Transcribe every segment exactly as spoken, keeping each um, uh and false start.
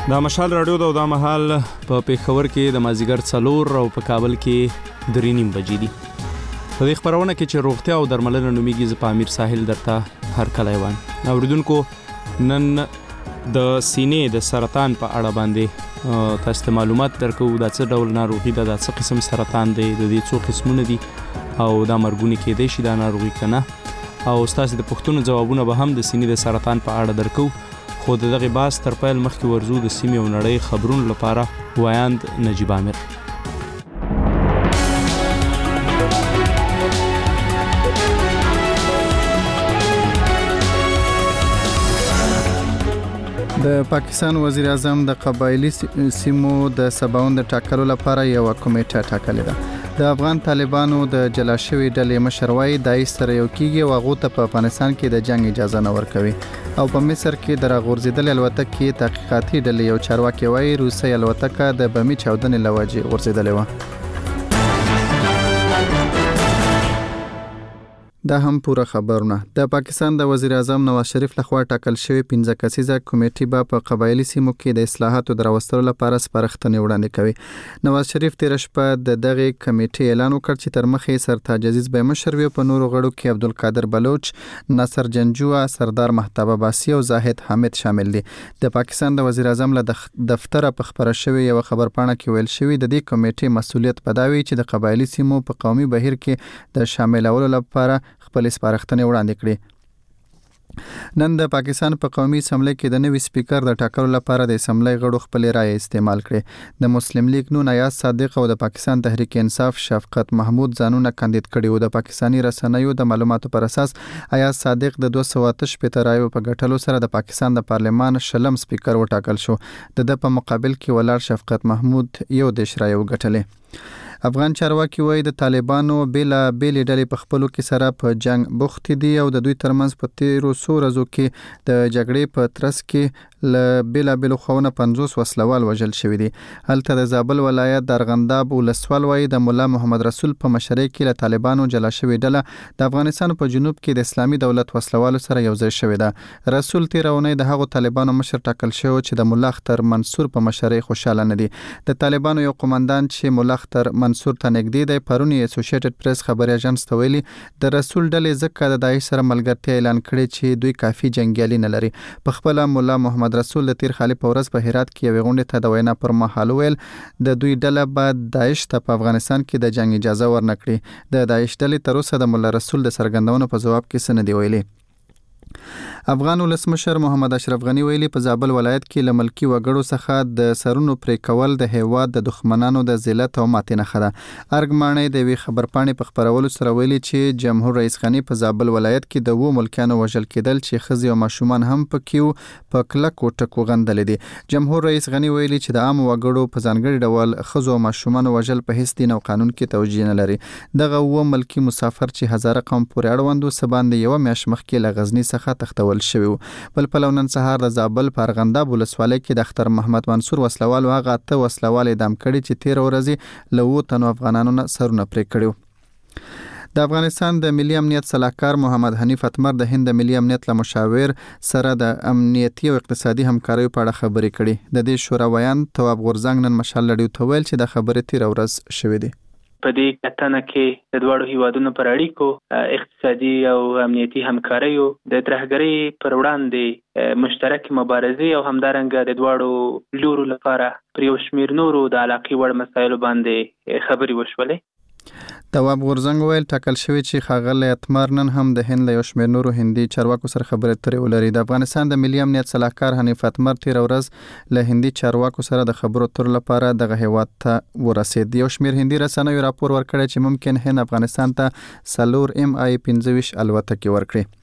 دا مشال رادیو دا دا محل په پیښور کې د مازیګر څلور او په کابل کې درې نیم بجې دي. په دې خبرونه کې چې روغتیا او درملنه نومیږي ز په امیر ساحل درته هر کله وان. اوریدونکو نن د سینې د سرطان په اړه باندې تاسو معلومات درکو دا څه ډول ناروغي ده، دا څه قسم سرطان دی، د دې څو قسمونه دي او دا مرګونی کېدای شي دا ناروغي کنه. او تاسو د پښتون جوابونه به هم د سینې د سرطان په اړه درکو. خو دغه باس تر پیل مخکې ورزو د سیمې او نړۍ خبرونو لپاره وایاند نجیب عامر. د پاکستان وزیر اعظم د قبایلی سیمو د سباوند ټاکلو لپاره یو کمیټه ټاکلې ده. د افغان طالبانو د جلا شوی ډلې مشر وايي دای سره یو کیږي او هغه ته په افغانستان کې د جنگ اجازه نه ورکوي. او په مصر کې د راغورځیدل الوتکې تحقیقاتي ډلې یو چارواکي وايي روسي الوتکه د بمي چاودنې لوجې غورځیدلې و. دا هم پوره خبرونه. د پاکستان د وزیر اعظم نواز شریف لخوا ټاکل شوی پنځه کسیزه کمیټه به په قبایلی سیمو کې د اصلاحاتو دراوستلو لپاره سپارښتنې وړاندې کوي. نواز شریف تیر شپه د دغه کمیټې اعلان وکړ چې تر مخې سرتاج عزیز به مشر وي. په نورو غړو کې عبدالقادر بلوچ، ناصر جنجوع، سردار مهتاب عباسی او زاهد حامد شامل دي. د پاکستان د وزیر اعظم له دفتر په خبره شوی یو خبرپاڼه کې ویل شوی د دې کمیټې مسؤلیت پداوي چې د قبایلی سیمو په قومي بهیر کې د شاملولو لپاره خپل سپارښتنې وړاندې کړې. نن د پاکستان په قومي اسمبلی کې د نوي سپیکر د ټاکلو لپاره د اسمبلی غړو خپل رائے استعمال کړې. د مسلم لیگ نون ایاز صادق او د پاکستان تحریک انصاف شفقت محمود ځانونه کاندید کړي و. د پاکستاني رسنیو د معلوماتو پر اساس ایاز صادق د دوه سوه اته شپېته رایو په ګټلو سره د پاکستان د پارلمان شلم سپیکر وټاکل شو. د د په مقابل کې ولاړ شفقت محمود یو دیش رایو ګټلې. افغان چارواکي وایي د طالبانو بیلا بیلې ډلې په خپلو کې سره په جنگ بوخت دي او د دوی ترمنځ په تیرو څو ورځو کې د جګړې په ترڅ کې له بیلا بیلو خواونه پنځوس وسلوال وژل شوي دي. هلته د زابل ولایت د ارغنداب ولسوال وایي د مولا محمد رسول په مشرۍ کې له طالبانو جلا شوې ډله د افغانستان په جنوب کې د اسلامي دولت وسلوالو سره یو ځای شوې ده. رسول تیر اونۍ د هغو طالبانو مشر ټاکل شوی چې د مولا اختر منصور په مشرۍ خوشاله نه دي. د طالبانو یو قومندان چې مولا اختر منصور ته نږدې دی پرون یې اسوسییټډ پریس خبري اژانس ته ویلي د رسول ډلې ځکه د داعش سره ملګرتیا اعلان کړي چې دوی کافي جنگیالي نه لري. په خپل مولا محمد رسول د تیر خالي په ورځ په هرات کې یو غونډه ته د وینا پر مهال ویل د دوی ډله بعد داعش ته په افغانستان کې د جنگ اجازه ورنکړي. د داعش ډلې تر اوسه د مولا رسول د سرګندونو په جواب کې څه نه دی ویلي. افغان ولسمشر محمد اشرف غنی ویلي په زابل ولایت کې له ملکی وګړو څخه د سرونو پرې کول د هیواد د دښمنانو د ذلت او ماتې نښه ده. ارګمانې د وی خبرپاڼې په خبرولو سره ویلي چې جمهور رئیس غنی په زابل ولایت کې د وو ملکانو وژل کېدل چې ښځې او ماشومان هم پکې په کلکو ټکو غندل دي. جمهور رئیس غنی ویلي چې د عام وګړو په ځانګړي ډول ښځو او ماشومان وژل په هیڅ دین او قانون کې توجیه نه لري. دغه وو ملکی مسافر چې هزاره قوم پورې اړوندو سباند یو میاشت مخکې له غزنی څخه تختول شوی و. بل پلو نن سهار د زابل په ارغنداب ولسوالۍ کې د اختر محمد منصور وسلوال هغه اته وسلوال اعدام کړي چې تیر ورځې له اووه تنو افغانانو نه سرونه پرې کړي. د افغانستان د ملي امنیت صلاحکار محمد حنیف اتمر د هند د ملي امنیت له مشاور سره د امنیتي او اقتصادي همکارۍ په اړه خبرې کړي. د دې شورا ویان تواب غورزنګ نن مشال لړیو ته ویل چې د خبرې تیر ورځ شوې دي. په دې کتنه کې د دواړو هیوادونو پر اړیکو اقتصادي او امنیتي همکاریو د ترهګرۍ پر وړاندې مشترک مبارزې او همدارنګه د دواړو لورو لپاره پر یو شمېر نورو د علاقې وړ مسایلو باندې خبرې وشولې. تواب غورزنګ ویل ټاکل شوی چې ښاغلی اتمر نن هم د هند له یو شمېر نورو هندي چارواکو سره خبرې اترې ولري. د افغانستان د ملي امنیت صلاحکار حنیف اتمر تیر ورځ له هندي چارواکو سره د خبرو اترو لپاره دغه هیواد ته ورسېد. یو شمېر هندي رسنیو راپور ورکړی چې ممکن هند افغانستان ته څلور ام آی پنځه ویشت الوتکې ورکړي.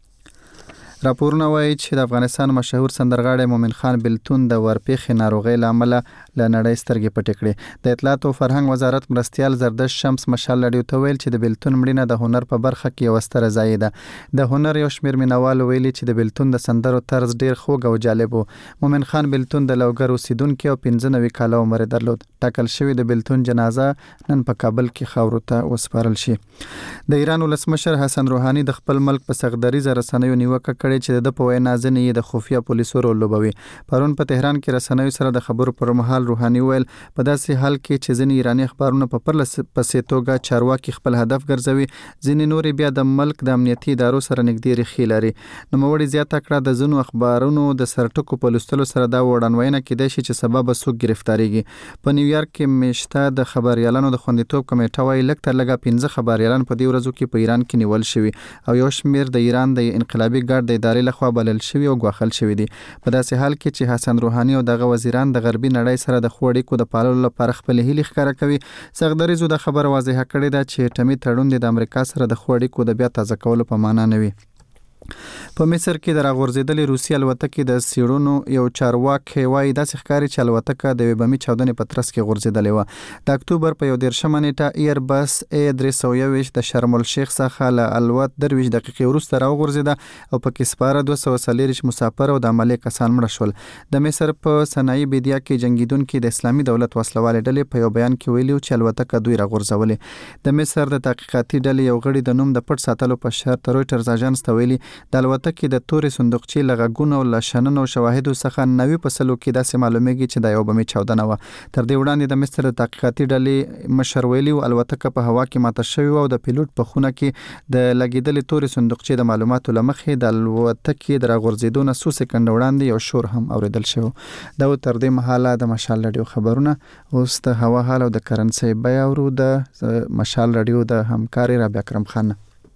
راپورونه وایي چې د افغانستان مشهور سندرغاړی مومن خان بلتون د ورپېښې ناروغۍ له امله له نړۍ سترګې پټې کړې. د اطلاعات او فرهنګ وزارت مرستیال زردش شمس مشال رادیو ته ویل چې د بیلتون مړینه د هنر په برخه کې یو ستره ځای ده. د هنر یو شمېر مینوال ویلي چې د بیلتون د سندرو طرز ډیر خوږ او جالب و. مومن خان بیلتون د لوګر اوسیدونکو او پنځه نوي کاله عمر درلود. ټاکل شوی د بیلتون جنازه نن په کابل کې خاورو ته وسپارل شي. د ایران ولسمشر حسن روحاني د خپل ملک په سغدریزه رسنیو نیوکه کړې چې د په وینا ځنې د خفیه پولیسو رول لوبوي. پرون په تهران کې رسنیو سره د خبرو پر مهال روحاني ویل په داسې حال کې چې ځینې ایرانی اخبارونه په پرلس پسې توګه چارواکي خپل هدف ګرځوي، ځینې نور بیا د ملک د امنیتي ادارو سره نږدې ریښې لري. نوموړي زیاته کړه د ځینو اخبارونو د سرټکو په لوستلو سره دا وړاندوینه کېدای شي چې سبب څوک گرفتاریږي. په نیویارک کې مشته د خبريالانو د خوندیتوب کمیټه وايي لږ تر لږه پنځه خبريالان په دې ورځو کې په ایران کې نیول شوي او یو شمېر د ایران د انقلابي ګارد د ادارې لخوا بلل شوي او غوښل شوي دي. په داسې حال کې چې حسن روحاني او دغه وزیران د غربي نړۍ سره د خو اړیکو د پاللو لپاره خپل هیلې ښکاره کوي، سغدریزو د خبر واضحه کړې ده چې ټمی تړون د امریکا سره د خو اړیکو د بیا تازه کولو په معنا نه وي. په مصر کې د راغورځېدلې روسي الوتکې د سیړونو یو چارواکي وایي داسې ښکاري چې الوتکه د یوې بمي چاودنې په ترڅ کې غورځېدلې وه. د اکتوبر په یو دېرشمه نیټه ایر بس ای درې سوه یوویشت د شرم الشیخ څخه له الوت درویشت دقیقې وروسته راوغورځېده او پکې سپاره دوه سوه څلېرویشت مسافر او د عملې کسان مړه شول. د مصر په صنایع بیدیا کې جنګیدونکي د اسلامي دولت وسلوالې ډلې په یو بیان کې ویلي چې الوتکه دوی راغورځولې. د مصر د تحقیقاتي ډلې یو غړي د نوم د پټ ساتلو په شرط رویټرز اژانس ته ویلي د الوتکې د تورې صندوقچې له غږونو او له شننو شواهدو څخه نوي په سلو کې داسې معلومیږي چې دا یو بمي چاودنه وه. تر دې وړاندې د مصر د تحقیقاتي ډلې مشر ویلي و الوتکه په هوا کې ماته شوې وه او د پیلوټ په خونه کې د لګېدلې تورې صندوقچې د معلوماتو له مخې د الوتکې د راغورځېدو نه څو سکنډه وړاندې یو شور هم اورېدل شوی. دا تر دې مهاله د مشال رادیو خبرونه. اوس د هوا حال او د کرنسۍ بیه اورو. د مشال رادیو د همکاري رابعه اکرم خان.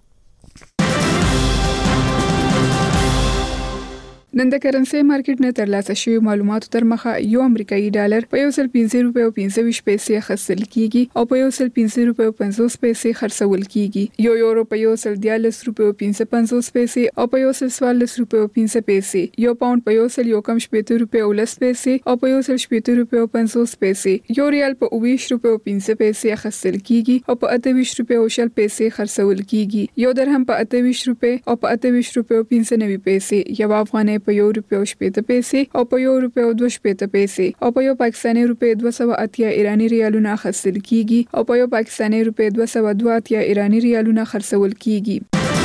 نن د کرنسۍ مارکیټ نه ترلاسه شوی معلوماتو تر مخه یو امریکایي ډالر په یو سل پنځه روپۍ او پنځه ویشت پیسې اخیستل کیږي او په یو سل پنځه روپۍ او پنځوس پیسې خرڅول کیږي. یو یورو په یو سل دیارلس روپۍ او پنځه پنځوس پیسې او په یو سل څوارلس روپۍ او پنځه پیسې. یو پاوند په یو سل یو کم شپېته روپۍ او لس پیسې او په یو سل شپېته روپۍ او پنځوس پیسې. یو ریال په اوه ویشت روپۍ او پنځه پیسې اخیستل کیږي او په اته ویشت روپۍ او شل پیسې خرڅول کیږي. یو درهم په اته ویشت روپۍ او په اته ویشت روپۍ او پنځه نوي پیسې. یو افغانۍ په یو روپۍ او شپېته پیسې او په یو روپۍ او دوه شپېته پیسې او په یو پاکستاني روپۍ دوه سوه اتیا ایرانی ریالونه اخیستل کیږي او په یو پاکستاني روپۍ دوه سوه دوه اتیا ایرانی ریالونه خرڅول کیږي.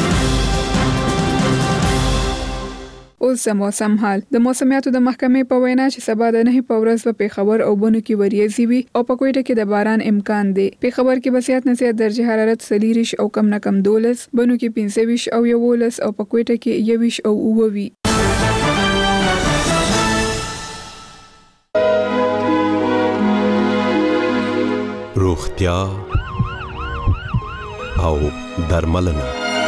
اوس د موسم حال. د موسمیاتو د محکمې په وینا چې سبا د نهه په ورځ په پیښور او بنو کې وریځي وي او په کوټه کې د باران امکان دی. پیښور کې به زیات نه زیات درجه حرارت څلېرویشت او کم نه کم دولس، بنو کې پنځه ویشت او یوولس او په کوټه کې یو ویشت او اووه وي. روغتیا او درملنه.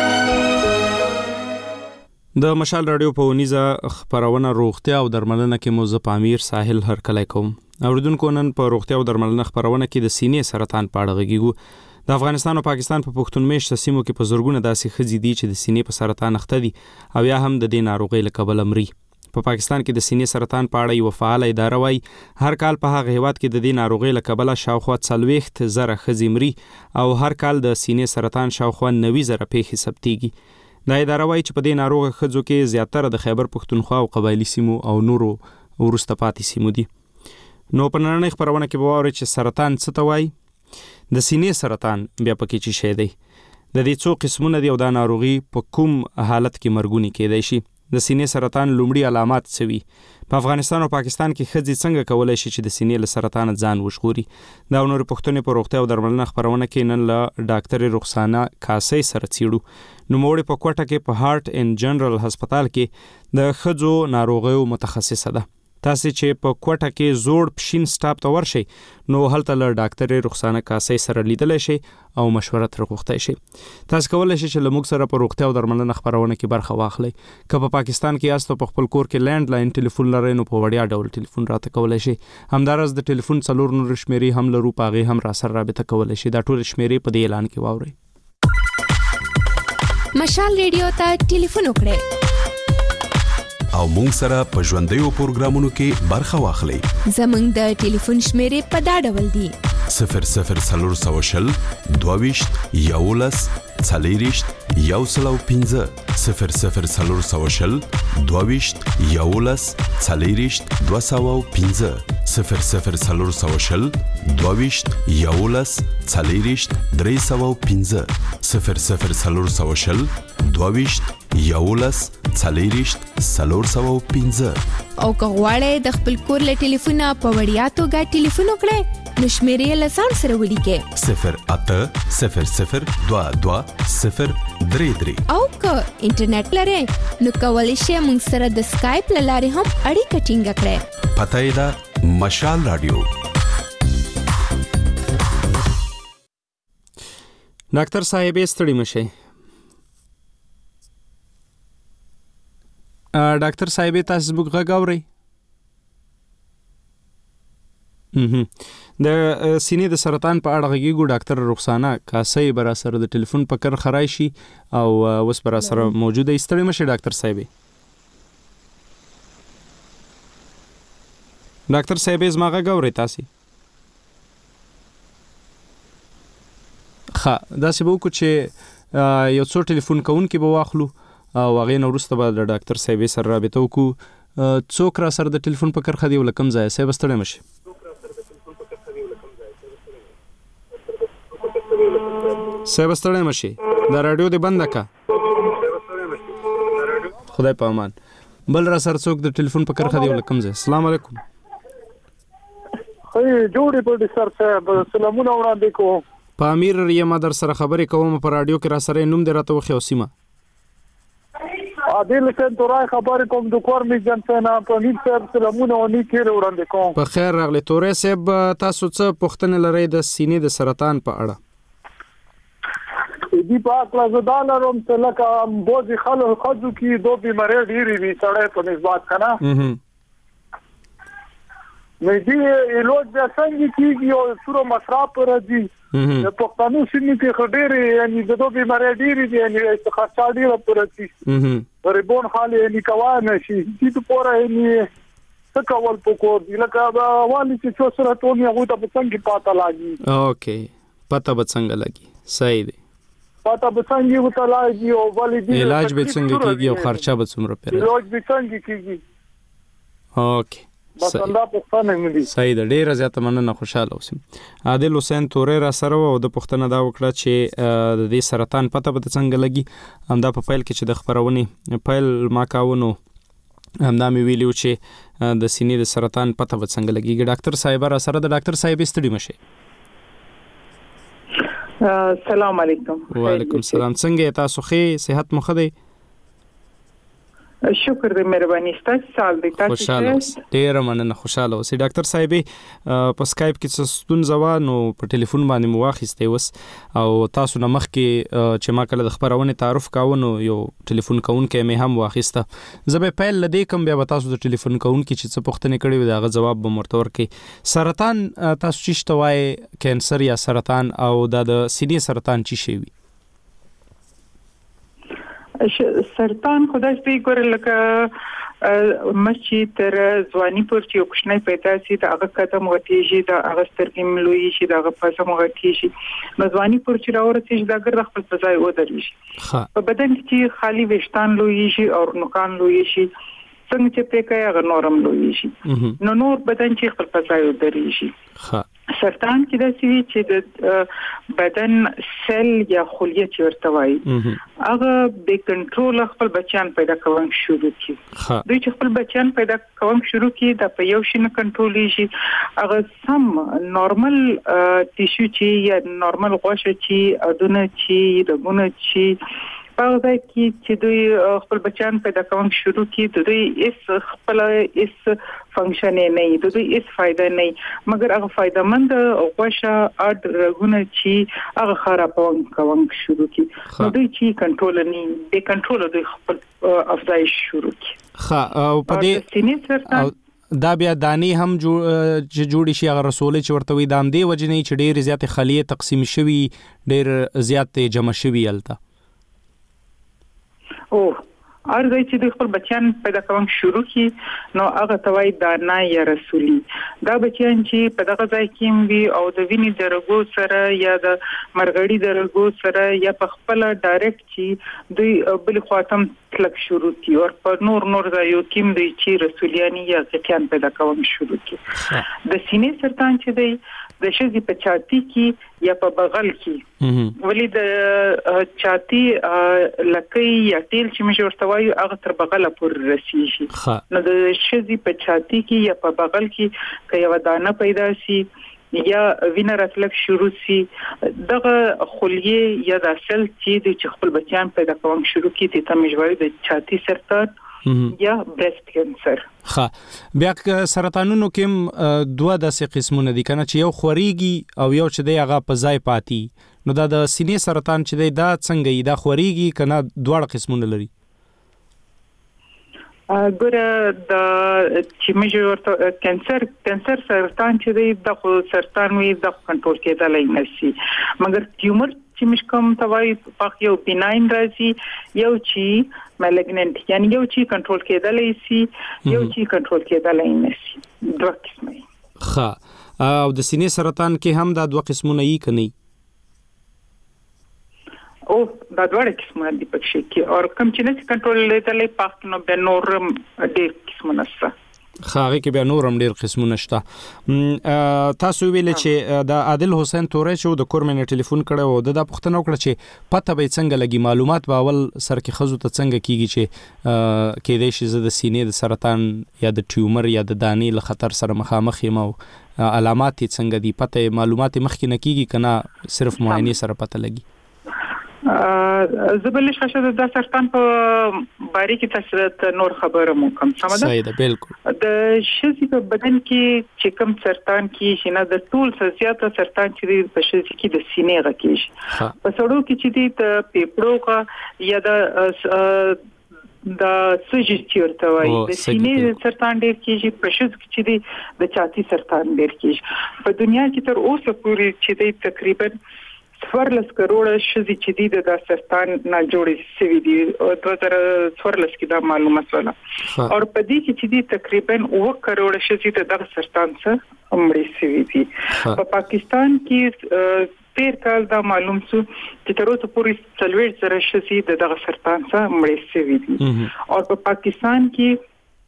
د مشال رادیو په ونیزه خبرونه روغتیا او درملنه کې مو زه پامیر ساحل هرکلی کوم. اوریدونکو نن په روغتیا او درملنه خبرونه کې د سینې سرطان په اړه غږیږو. د افغانستان او پاکستان په پښتون میشته سیمو کې په زورګونه داسې ښځې دي چې د سینې په سرطان اخته دي او یا هم د دې ناروغۍ له کبله مري. په پاکستان کې د سینې سرطان په اړه یو فعال اداره وایي هر کال په هغه هیواد کې د دې ناروغۍ له کبله شاوخوا څلوېښت زره ښځې مري او هر کال د سینې سرطان شاوخوا نوي زره پیښې ثبتېږي. دا اداره وایي چې په دې ناروغه ښځو کې زیاتره د خیبر پښتونخوا او قبایلي سیمو او نورو وروسته پاتې سیمو دي. نو په نننۍ خبرونه کې به واورئ چې سرطان څه ته وایي، د سینې سرطان بیا پکې څه شی دی، د دې څو قسمونه دي او دا ناروغي په کوم حالت کې مرګونې کېدای شي، د سینې سرطان لومړي علامات څه وي، په افغانستان او پاکستان کې ښځې څنګه کولی شي چې د سینې له سرطانه ځان وژغوري. دا او نورې پوښتنې په روغتیا او درملنه خبرونه کې نن له ډاکټرې رخسانه کاسۍ سره څیړو. نوموړې په کوټه کې په هارت اینډ جنرال هسپتال کې د ښځو ناروغیو متخصصه ده. تاسې چې په کوټه کې زوړ پشین سټاپ ته ورشئ نو هلته له ډاکټرې رخسانه کاسۍ سره لیدلی شئ او مشوره ترې غوښتی شئ. تاسې کولی شئ چې له موږ سره په روغتیا او درملنه خپرونه کې برخه واخلئ. که په پاکستان کې یاست او په خپل کور کې لینډ لاین ټلیفون لرئ نو په وړیا ډول ټلیفون راته کولی شئ. همداراز د ټلیفون څلور نورې شمېرې هم لرو، په هغې هم راسره رابطه کولی شئ. دا ټولې شمېرې په دې اعلان کې واورئ. مشال ریډیو ته ټلیفون وکړئ او مونږ سره په ژوندیو پروګرامونو کې برخه واخلئ. زموږ د ټلیفون شمیرې په دا ډول دي: صفر صفر څلور سوه شل دوه ویشت یولس څلېرویشت یو سل او پنځه صفر صفر څلور سوه شل دوه ویشت یولس څلېرویشت دوه سوه او پنځه صفر صفر څلور سوه شل دوه ویشت یولس څلېرویشت درې سوه او پنځه صفر صفر څلور سوه شل دوه ویشت یولس څلېرویشت څلور سوه او پنځه. او که غواړئ د خپل کور له ټلیفونه په وړیا توګه ټلیفون وکړئ نو شمیرې له ځان سره ولیکئ: صفر اته صفر صفر دوه دوه صفر درې درې. او که انټرنیټ لرئ نو کولی شئ موږ سره د سکایپ له لارې هم اړیکه ټینګه کړئ. پته یې ده مشال رادیو. ډاکټر صاحب ستړي مشئ. ډاکټر صاحب تاسو زموږ غږ اورئ؟ د سینې د سرطان په اړه غږیږو ډاکټر رخسانه کاسي برا سره د ټلیفون په کر خړای شي او اوس برا سره موجوده ستړي مشئ ډاکټر صاحب. ډاکټر صاحب زما غږ اورئ تاسو؟ ښه داسې به وکړو چې یو څو ټلیفون کوونکي به واخلو او هغې نه وروسته به د ډاکټر صاحب سره رابطه وکړو. څوک را سره د ټلیفون په کرښه دی او له کوم ځایه؟ صاحب ستړی مشئ. صاحب ستړی مشئ، دا راډیو دې بنده که. خدای په امان. بل را سره څوک د ټلیفون په کرښه دی او له کوم ځای؟ السلام علیکم. خی جوړې په سر صاحب سلامونه وړاندې کوم. په امیر یم در سره خبرې کوم په راډیو کې را سره نوم دې راته وخی او سیمه. عادل حسین تورای خبرې کوم د کور می جنسنا په امیر صاحب سلامونه او نیکی وړاندې کوم. په خیر راغلی تورای صاحب، تاسو څه پوښتنه لرئ د سینې د سرطان په اړه؟ دی پاک لازدان لرم چې لکه بوزي خلو خځو کې دوه بیماری ډېری وي سړی په نسبت کنه. مې دې علاج بیا څنګه کیږي او سورو مصرف راځي د پښتنو سیمې کې خډېری یعنی د دوه بیماری ډېری دي یعنی خرچا ډېره پرځي غریبون خالي یعنی کوانه شي دې پورې یعنی څه کول پکور دي لکه والی چې څو سره ټول یو ته څنګه پاته لاګي. اوکې پته به څنګه لاګي؟ صحیح دی. پاته به څنګه وته لاګي او والی دې علاج به څنګه کیږي او خرچه به څومره پره؟ علاج به څنګه کیږي؟ اوکې صحیح ده. ډیره زیاته مننه، خوشاله اوسم. عادل حسین تورې را سره او د پښتنه دا وکړه چې د دې سرطان پته به څنګه لګي. همدا په فایل کې چې د خبرونې فایل ما کاونو همدا مې ویلو چې د سینې د سرطان پته به څنګه لګي. ډاکټر صاحب را سره د ډاکټر صاحب ستړي مشئ. السلام علیکم. وعلیکم السلام. څنګه تاسو؟ ښه صحت مو ښه دی؟ شکر دې مهرباني ستاسو سال دې تاسو خوشاله اوسئ. ډېره مننه، خوشاله اوسئ. ډاکټر صاحب په سکایپ کې څه ستونزه وه نو په ټلیفون باندې مو واخیستې اوس او تاسو نه مخکې چې ما کله د خبرونې تعارف کاوه نو یو ټلیفون کوونکی مې هم واخیسته. زه به پیل له دې کوم بیا به تاسو د ټلیفون کوونکي چې څه پوښتنې کړې وي د هغه ځواب به ورته ورکړئ. سرطان تاسو چې ته وایې کینسر یا سرطان او دا د سینې سرطان چې شی وي؟ سرطان خدای دې ګور لکه مچې تر ځواني پورې یو کوچنی پیدا شي دا هغه قدم وتیږي دا هغه سترګې ملوي شي دا هغه پزه مغتیږي نو ځواني پورې چې راورسېږي دا ګر خپل ځای ودرېږي. په بدن کې خالی وشتان لوي شي او نوکان لوي شي څنګه چې پېکه هغه نورم لوي شي نو نور بدن چې خپل ځای ودرېږي. سرطان کې د سوي چې د بدن سل یا خلیه چې ورته وایي هغه به کنټرول خپل بچیان پیدا کوم شروع کی. دوی چې خپل بچیان پیدا کوم شروع کی د په یو شي نه کنټرول شي هغه سم نورمال ټیشو چې یا نورمال غوښه چې ادونه چې دغونه چې په ځای کې چې دوی خپل بچیان پیدا کوم شروع کی دوی اس خپل اس فنکشن نه دی دوی اس فائدہ نه مګر هغه فائدہ مند غوښه اډ رغونه چې هغه خرابون کوم شروع کی نو دوی چې کنټرول نه دی کنټرول دوی خپل افزایش شروع کی. ها او په دې دا بیا دانی هم جوړی شي هغه رسول چې ورته وي دام دی وجنه چې ډېر زیات خلیه تقسیم شوی ډېر زیات جمع شوی الته. او ارزای چې د خپل بچیان پیدا کوم شروع کی نو هغه توای دانا یا رسولي دا بچیان چې په دغه ځای کې وي او د ویني درګو سره یا د مرغړی درګو سره یا په خپل ډایرکټ چې دوی بل خاطم تلک شروع کی او په نور نور ځایو کې دوی چې رسولیانی یا ځکان پیدا کوم شروع کی د سینې سرطان چې دی د شګي په چاتی کې یا په بغل کې ولی د چاتی لکې یا تیل چې موږ ورته وایو هغه تر بغل پورې رسیږي نو د شګي په چاتی کې یا په بغل کې کې یو دانه پیدا شي یا وینه راتلک شروع شي دغه خلیه یا د سل چې د خپل بچیان پیدا کوم شروع کی ته مجبوري د چاتی سرطان یا برست کینسر. ښه بیا سرطانونو کې دوه داسې قسمونه دي کنه چې یو خوريږي او یو چې دی هغه په ځای پاتې نو دا د سینې سرطان چې دی دا څنګه ای دا خوريږي کنه دواړه قسمونه لري. ګوره د چې موږ ورته کانسر کانسر سرطان چې دی د خو سرطان وي د کنټرول کېدلای نه شي مګر ټیومر چې موږ کوم توای په یو بیناین راځي یو چې مالګننت یعنی یو چې کنټرول کېدلای شي یو چې کنټرول کېدلای نه شي دوه قسمه. ښه او د سینې سرطان کې هم دا دوه قسمونه یې کني او دا دوه قسمه دي پکې کې او کوم چې نه کنټرول کېدلای پاک نو به نور ډېر قسمونه شته. خاغه کې بیا نور هم ډیر قسمونه شته. تاسو ویل چې د عادل حسین تورې چې د کورمن ټلیفون کړو او د پښتنو کړ چې پته به څنګه لګي معلومات به اول سر کې خزو ته څنګه کیږي چې کې د شي د سینې د سرطان یا د ټیومر یا د دانې له خطر سره مخامخ یم او علامات څنګه دي پته معلومات مخکې نه کیږي کنه صرف معاینه سره پته لګي. زبل شاشه د سرطان په باره کې تاسو نور خبره مو کوم سم ده صحیح ده بالکل د شذې په بدن کې چې کوم سرطان کې شنه د ټول څخه زیاته سرطان چې په شذې کې د سینې غکیږي په سړو کې چې د پیپړو کا یا د د سوجي چیرته وای د سینې سرطان ډیر کېږي په شذ کې چې د چاتی سرطان ډیر کېږي په دنیا کې تر اوسه پورې چې تقریبا څوارلس کروڑه شذې چې دي د سرطان نه جوړې شوي دي او دوه زره څوارلس کې دا معلومات ولا او په دې کې چې دي تقریبا اوه کروڑه شذې د سرطان څخه مړې شوي دي. په پاکستان کې تیر کال دا معلوم شو چې تر اوسه پورې څلور زره شذې د سرطان څخه مړې شوي دي او په پاکستان کې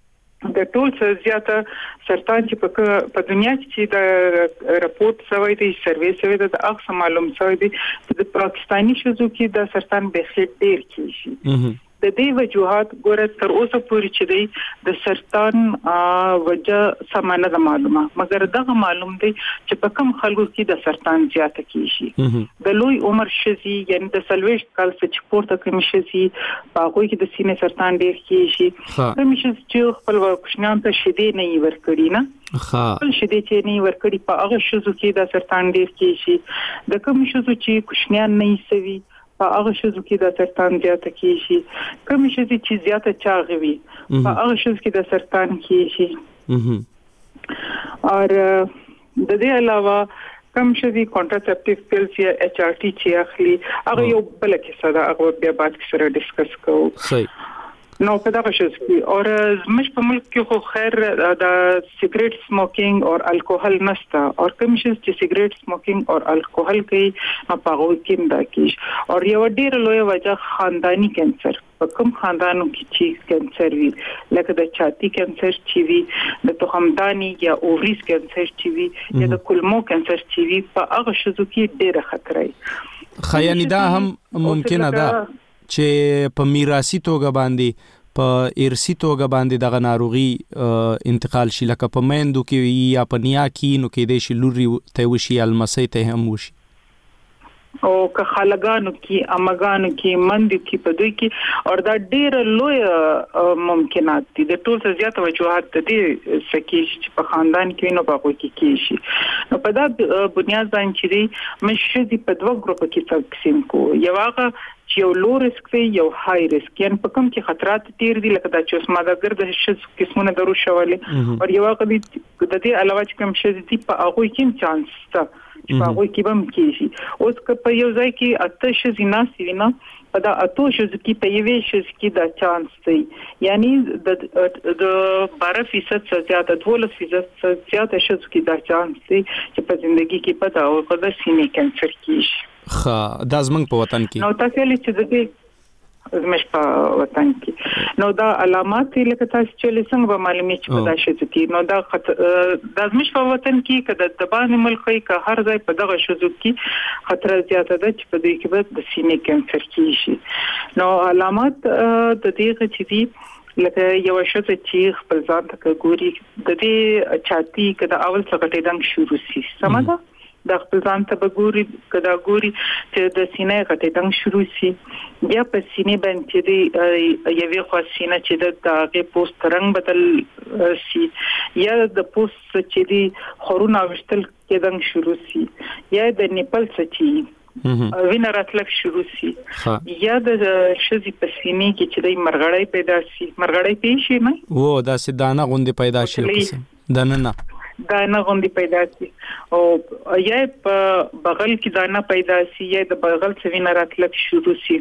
د ټول څخه زیاته سرطان چې په په دنیا کې چې د راپورټ شوی دی سروې شوی دی د اکثر معلوم شوی دی چې د پاکستانی شذو کې د سرطان بخیر ډیر کیږي. د دې وجوهات ګوره تر اوسه پورې چې دی د سرطان وجه سمانه د معلومه مګر دغه معلوم دی چې په کوم خلکو کې د سرطان زیاته کیږي. د لوی عمر شذې یعنی د سلويش کال څخه پورته کوم شذې په هغه کې د سینې سرطان ډیر کیږي کوم شذې چې خپل کوشنان ته شیدې نه ورکړي نه خپل شیدې چې نه ورکړي په هغه شذو کې د سرطان ډیر کیږي. د کوم شذو چې کوشنان نه یسوي په هغه شذو کې د سرطان زیاته کیږي. کوم شذې چې زیاته چاغوي په هغه شذو کې د سرطان کیږي. او د دې علاوه کوم شذې کانټراسپټیو پیلز یا ایچ آر ټي چې اخلي هغه یو بل کې ساده هغه بیا بعد کې سره ډیسکس کوو. صحیح نو په دغه شذې او زموږ په ملک کې خو خیر د سیګریټ سموکینګ او الکوهول نشته او کوم چې سیګریټ سموکینګ او الکوهول کوي نو په هغه کې دا کیږي او یو ډیر لوی وجه خاندانی کانسر په کوم خاندانو کې چې کانسر وي لکه د چاتی کانسر چې وي د تخمدانی یا اوریس کانسر چې وي یا د کولمو کانسر چې وي په هغه شذو کې ډیره خطر دی. خیاني دا هم ممکنه ده چې په میراثي توګه باندې په ارثي توګه باندې دغه ناروغي انتقال شي لکه په میندو کې یا په نیا کې نو کې د شي لوري ته وشي المسي ته هم وشي او که خالګانو کې امګانو کې مندي کې په دوی کې او دا ډېر لوی ممکنات دي. د ټول څه زیات وجوهات دي سکیش چې په خاندان کې نو په کې کېشي نو په دا بنیاد باندې چې مشه دي په دوه ګروپ کې تقسیم کو یو هغه چې یو لو ریسک دی یو های ریسک یعنی په کوم کې خطرات ډیر دي لکه دا چې سمادګر د شذ قسمونه درو شوالي او یو هغه د دې علاوه چې کوم شذ دي په هغه کې چانس شته چې هغه کې بم کیږي اوس که په یو ځای کې اته شې ناسي وینا په دا اته شې کې په یوې شې کې دا چانس دی یعنی د د بارہ فیصد څخه زیاته دولس فیصد څخه زیاته شې کې دا چانس دی چې په ژوندۍ کې پتا او په د سینې کانسر کیږي خا دا زمنګ په وطن کې نو تاسو لې چې د زمش په وطن کې نو دا علامات لکه تاسو چې څنګه به معلومي چې په دا شې کې نو دا خط... دا زمش په وطن کې کله د باندې ملکي که هر ځای په دغه شوزو کې خطر زیاته ده چې په دې کې به د سینې کانسر کیږي نو علامات د دې چې دي لکه یو شته چې خپل ځان ته ګوري د دې چاتی کله اول څخه ټیدنګ شروع شي سمه د خپل ځان ته ګوري کدا ګوري چې د سینې غټېدنګ شروع شي بیا په سینې باندې د یوې خوا سینې چې د هغه پوست رنگ بدل شي یا د پوست چې دی خورونه وشتل کېدنګ شروع شي یا د نیپل چې وینه راتلک شروع شي یا د شذې په سینې کې چې د مرغړې پیدا شي مرغړې پیښې نه وو دا سیدانه غوندې پیدا شي قسم دنه دانه غوندي پیدا شي او یا په بغل کې دانه پیدا شي یا د بغل څخه راتلک شروع شي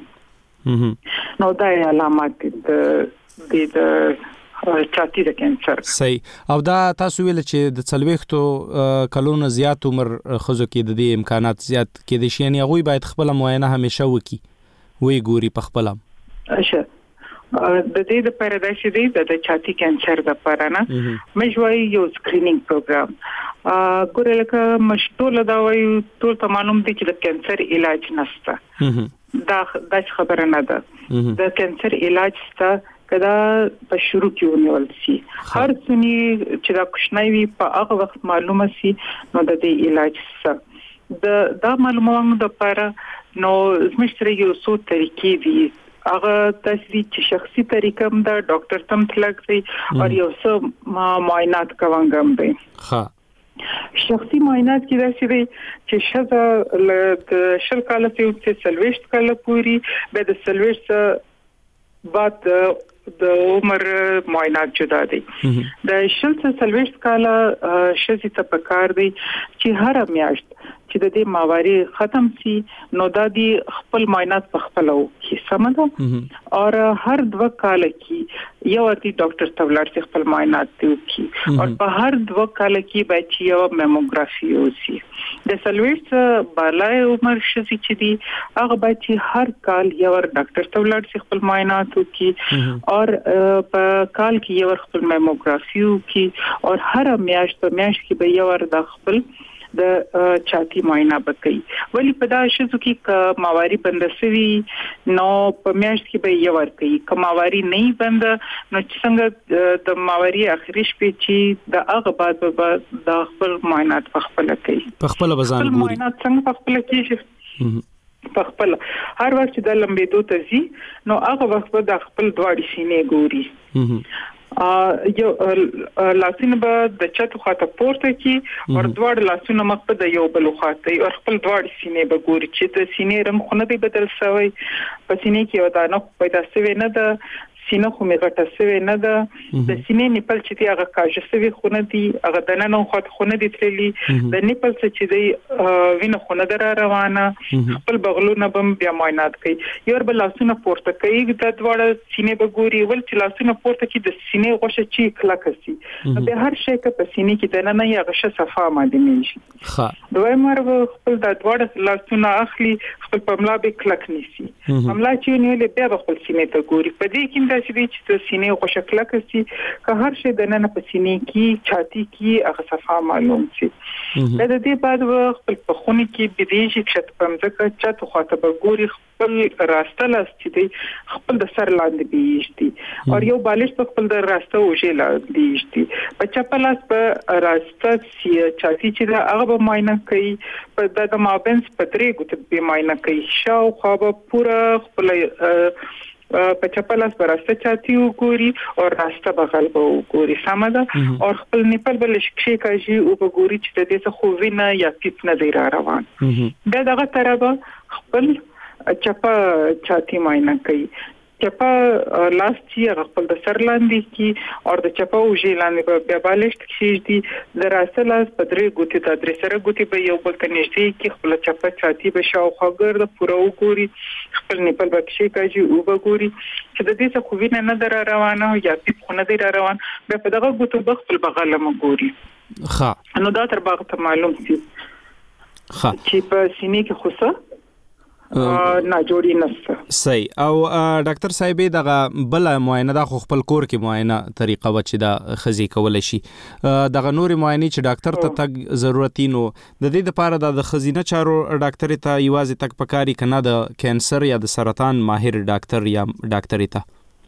نو دا علامات د د چاتی د کانسر صحیح او دا تاسو ویل چې د څلويختو کلونو زیات عمر خزو کې د دې امکانات زیات کې دي شي یعنی هغه باید خپل معاینه همیشه وکي وی ګوري په خپل اشه د دې د پرداشي دی د چاتی کانسر د پرانه مجوي یو سکرینینګ پروګرام ا ګوره لکه مشتول دا وایي ټول ته معلوم دي چې د کانسر علاج نشته دا د خبره نه ده د کانسر علاج ته کدا په شروع کې ونیول شي هر څنی چې دا کوښنۍ وي په هغه وخت معلومه شي نو د دې علاج څه د دا معلوماتو د لپاره نو زموږ یو څو طریقې دي هغه تاسو چې شخصي طریقه هم دا ډاکټر تم تلګي او یو څه معاینات کوونګم دی ها شخصي معاینات کې دا چې شذ ل شل کال ته سلويشت کال پوری به د سلويشت بعد د عمر معاینات جدا دي د شل څخه سلويشت کال شذ ته پکار دی چې هر میاشت چې د دې ماواري ختم سي نو دا دی خپل معاینات په خپل او کې سمده او هر دوه کال کې یو ورتي ډاکټر تولار څخه خپل معاینات کوي او په هر دوه کال کې به چې یو میموګرافي وسی د سلويت بالای عمر شې چې دی هغه به چې هر کال یو ډاکټر تولار څخه خپل معاینات کوي او په کال کې یو خپل میموګرافي کوي او هر میاشت په میاشت کې به یو د خپل د چاتی معاینه وکړي ولی په دا شذو کې ماواري بندسوي نو په میاشت کې به یو ور کوي کماواري نه بند نو څنګه د ماواري اخري شپې چې د هغه بعد به د خپل معاینات په خپل کوي په خپل بزان ګوري معاینات څنګه په خپل کې په خپل هر وخت د لمبېدو ته زی نو هغه وخت به د خپل دواړي سینې ګوري ا یو لاسونه به د چتو خاطه پورته کی او دواړه لاسونه مخ په د یو بل خاطه او خپل دواړه سینې به ګوري چې د سینې رنگ خونه دی بدل شوی په سینې کې ودا نه پیدا شوی نه ده سینه خو می غټه شوی نه ده د سینې نیپل چې هغه کاژه شوی خونه دی هغه د نن خو خونه دی تللی د نیپل چې دی وینه خونه در روانه خپل بغلونه بم بیا معاینات کوي یو بل لاسونه پورته کوي د دواړه سینې به ګوري ول چې لاسونه پورته کوي د سینې غوښه چې کلکسي به هر شي کې په سینې کې د نن یې غشه صفه ماده نشي ښه دوی مر خپل د دواړه لاسونه اخلي خپل پملا به کلک نشي پملا چې نه له بیا خپل سینې ته ګوري په دې کې چې د سینې غوښه کلکه سي که هر شي د نن په سینې کې چاتی کې هغه صفه معلوم شي د دې بعد خپل په خونه کې بدیشي چې په مځکه چاته خاطر به ګوري خپل راسته لاس چې دی خپل د سر لاندې بیشتي او یو بالښت په خپل د راسته وجه لاندې بیشتي په چپلاس په راسته سی چاتی چې هغه به معاینه کوي په د مابینس په درې ګوت به معاینه کوي شاو خو به پورا خپل په چپلاس براسته چاتی وګوري او راسته بغل به وګوري سمده او خپل نیپل بل شي کوي او وګوري چې د دې څخه خو وینه یا پیپ نه دی را روان دا دغه طرفه خپل چپا چاتی معاینه کوي چپا لاس چې خپل د سر لاندې کی او د چپا او جې لاندې په بالښت کې دي د راسل اس په درې ګوتې ته درې سره ګوتې به یو بل ته نږدې کی خپل چپا چاتی به شاوخوا ګرځي پوره وګوري خپل نیپل بکشي کوي او وګوري چې د دې څخه خو وینه نه در روانه یا پیپ خو نه دی روان به په دغه ګوتو بخپل بغل مګوري ښه نو دا تر باغ ته معلوم شي ښه چې په سینې کې خوسه نه جوړی نشته صحیح او ډاکټر صاحب دغه بل معاینه د خپل کور کې معاینه طریقه و چې دا خزي کول شي دغه نور معاینه چې ډاکټر ته تک ضرورتي نو د دې لپاره د خزینه چارو ډاکټر ته یوازې تک پکاري کنه د کانسر یا د سرطان ماهر ډاکټر یا ډاکټر ته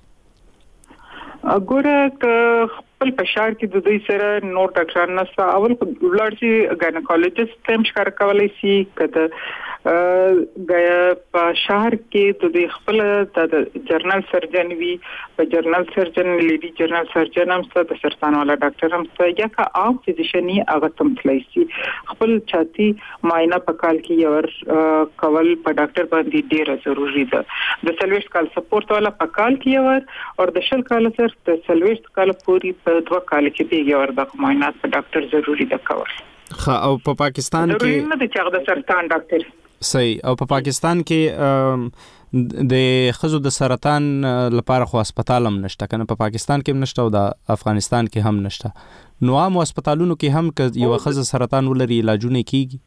اګوره خپل پشار کې د دوی سره نور ډاکټر نشته اول بلډ چې ګاینکولوژیست هم ښکار کولای شي کده غیا په شهر کې د دې خپل د جرنل سرجن وی په جرنل سرجن لیدي جرنل سرجن هم څه د سرطان والا ډاکټر هم څه یا کا عام فزیشنی هغه تم تلای شي خپل چاتی معاینه په کال کې یو کول په ډاکټر باندې ډیره ضروری ده د سلويست کال سپورت والا په کال کې یو او د شل کال سره د سلويست کال پوری په دوه کال کې دی یو د معاینات په ډاکټر ضروری ده کول خا او په پاکستان کې ضروري نه دي چې د سرطان ډاکټر صحیح او په پاکستان کې د خزو د سرطان لپاره خو هسپتال هم نشته کنه په پاکستان کې هم نشته او د افغانستان کې هم نشته نو عام هسپتالونو کې هم ک یو خزو سرطان ولري علاجونه کیږي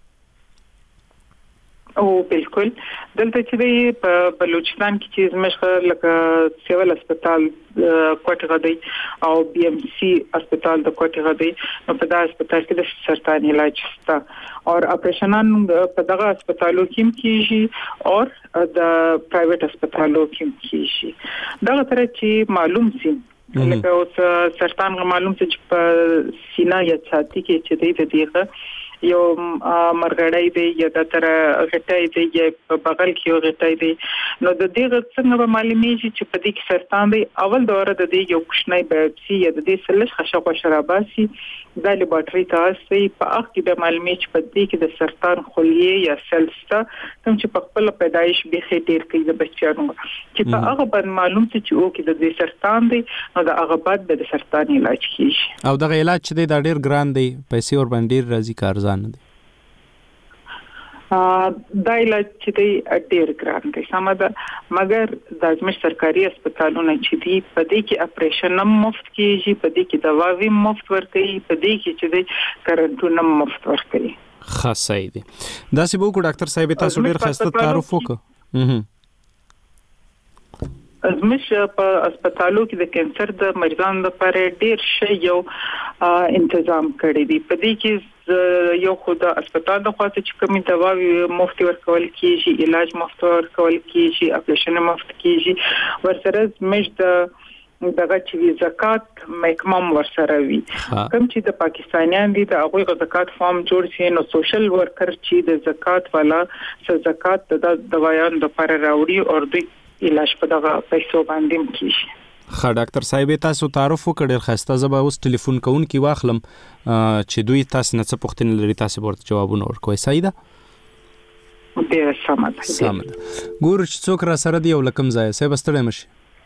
او بالکل دلته چې دی په بلوچستان کې چې زموږ لکه سیول هسپتال کوټه غدي او بي ام سي هسپتال د کوټه غدي نو په دا هسپتال کې د سرطان علاج شته او اپریشنان په دغه هسپتالو کې کیږي او د پرایویټ هسپتالو کې کیږي دا تر چې معلوم سي لکه اوس سرطان معلوم چې په سینه یا چھاتی کې چې دی د دیغه یو مرګړای دی یا د تر غټای دی یا په بغل کې یو غټای دی نو د دې څنګه به معلومیږي چې په دې کې سرطان دی اول دوره د دې یو کوچنی بایوپسي یا د دې سلش خشاق او شراباسي د لیبارټری تاسو په اخ کې به معلومیږي چې په دې کې د سرطان خلیه یا سلسته کوم چې په خپل پیدایش به خې ډیر کوي د بچیانو چې په هغه باندې معلوم چې او کې د دې سرطان دی نو د هغه بعد به د سرطان علاج کیږي او دغه علاج چې دی دا ډیر ګران دی پیسې ور باندې راځي کارزان نه دی دا علاج چې دی ډیر ګران دی سمه ده مګر د ازمش سرکاري هسپتالونو چې دی په دې کې اپریشن هم مفت کیږي په دې کې دواوی مفت ورکړي په دې کې چې دی کرنټون هم مفت ورکړي خاصه دی دا سی بو کو ډاکټر صاحب تاسو ډیر خسته تعارف وکړه ازمش په هسپتالو کې د کانسر د مریضانو لپاره ډیر شی یو تنظیم کړی دی په دې کې یو خو د هسپتال د خواته چې کومې دواوی مفت ورکول کیږي علاج مفت ورکول کیږي اپریشن مفت کیږي ورسره زمش د دغه چې زکات محکمه ورسره وي کوم چې د پاکستانیان دي د هغه زکات فارم جوړ شي نو سوشل ورکر چې د زکات والا څه زکات د دوايانو لپاره راوړي او دوی علاج په دغه پیسو باندې کیږي خا ډاکټر صاحب تاسو تعارف وکړل خسته زبا اوس ټلیفون کوون کی واخلم چې دوی تاسو نه څه پوښتنه لري تاسو ورته جوابونه ورکوي صحیح ده ډیر سم ده سم ده ګور چې څوک را سره دی ولکم ځای صاحب ستړی مشي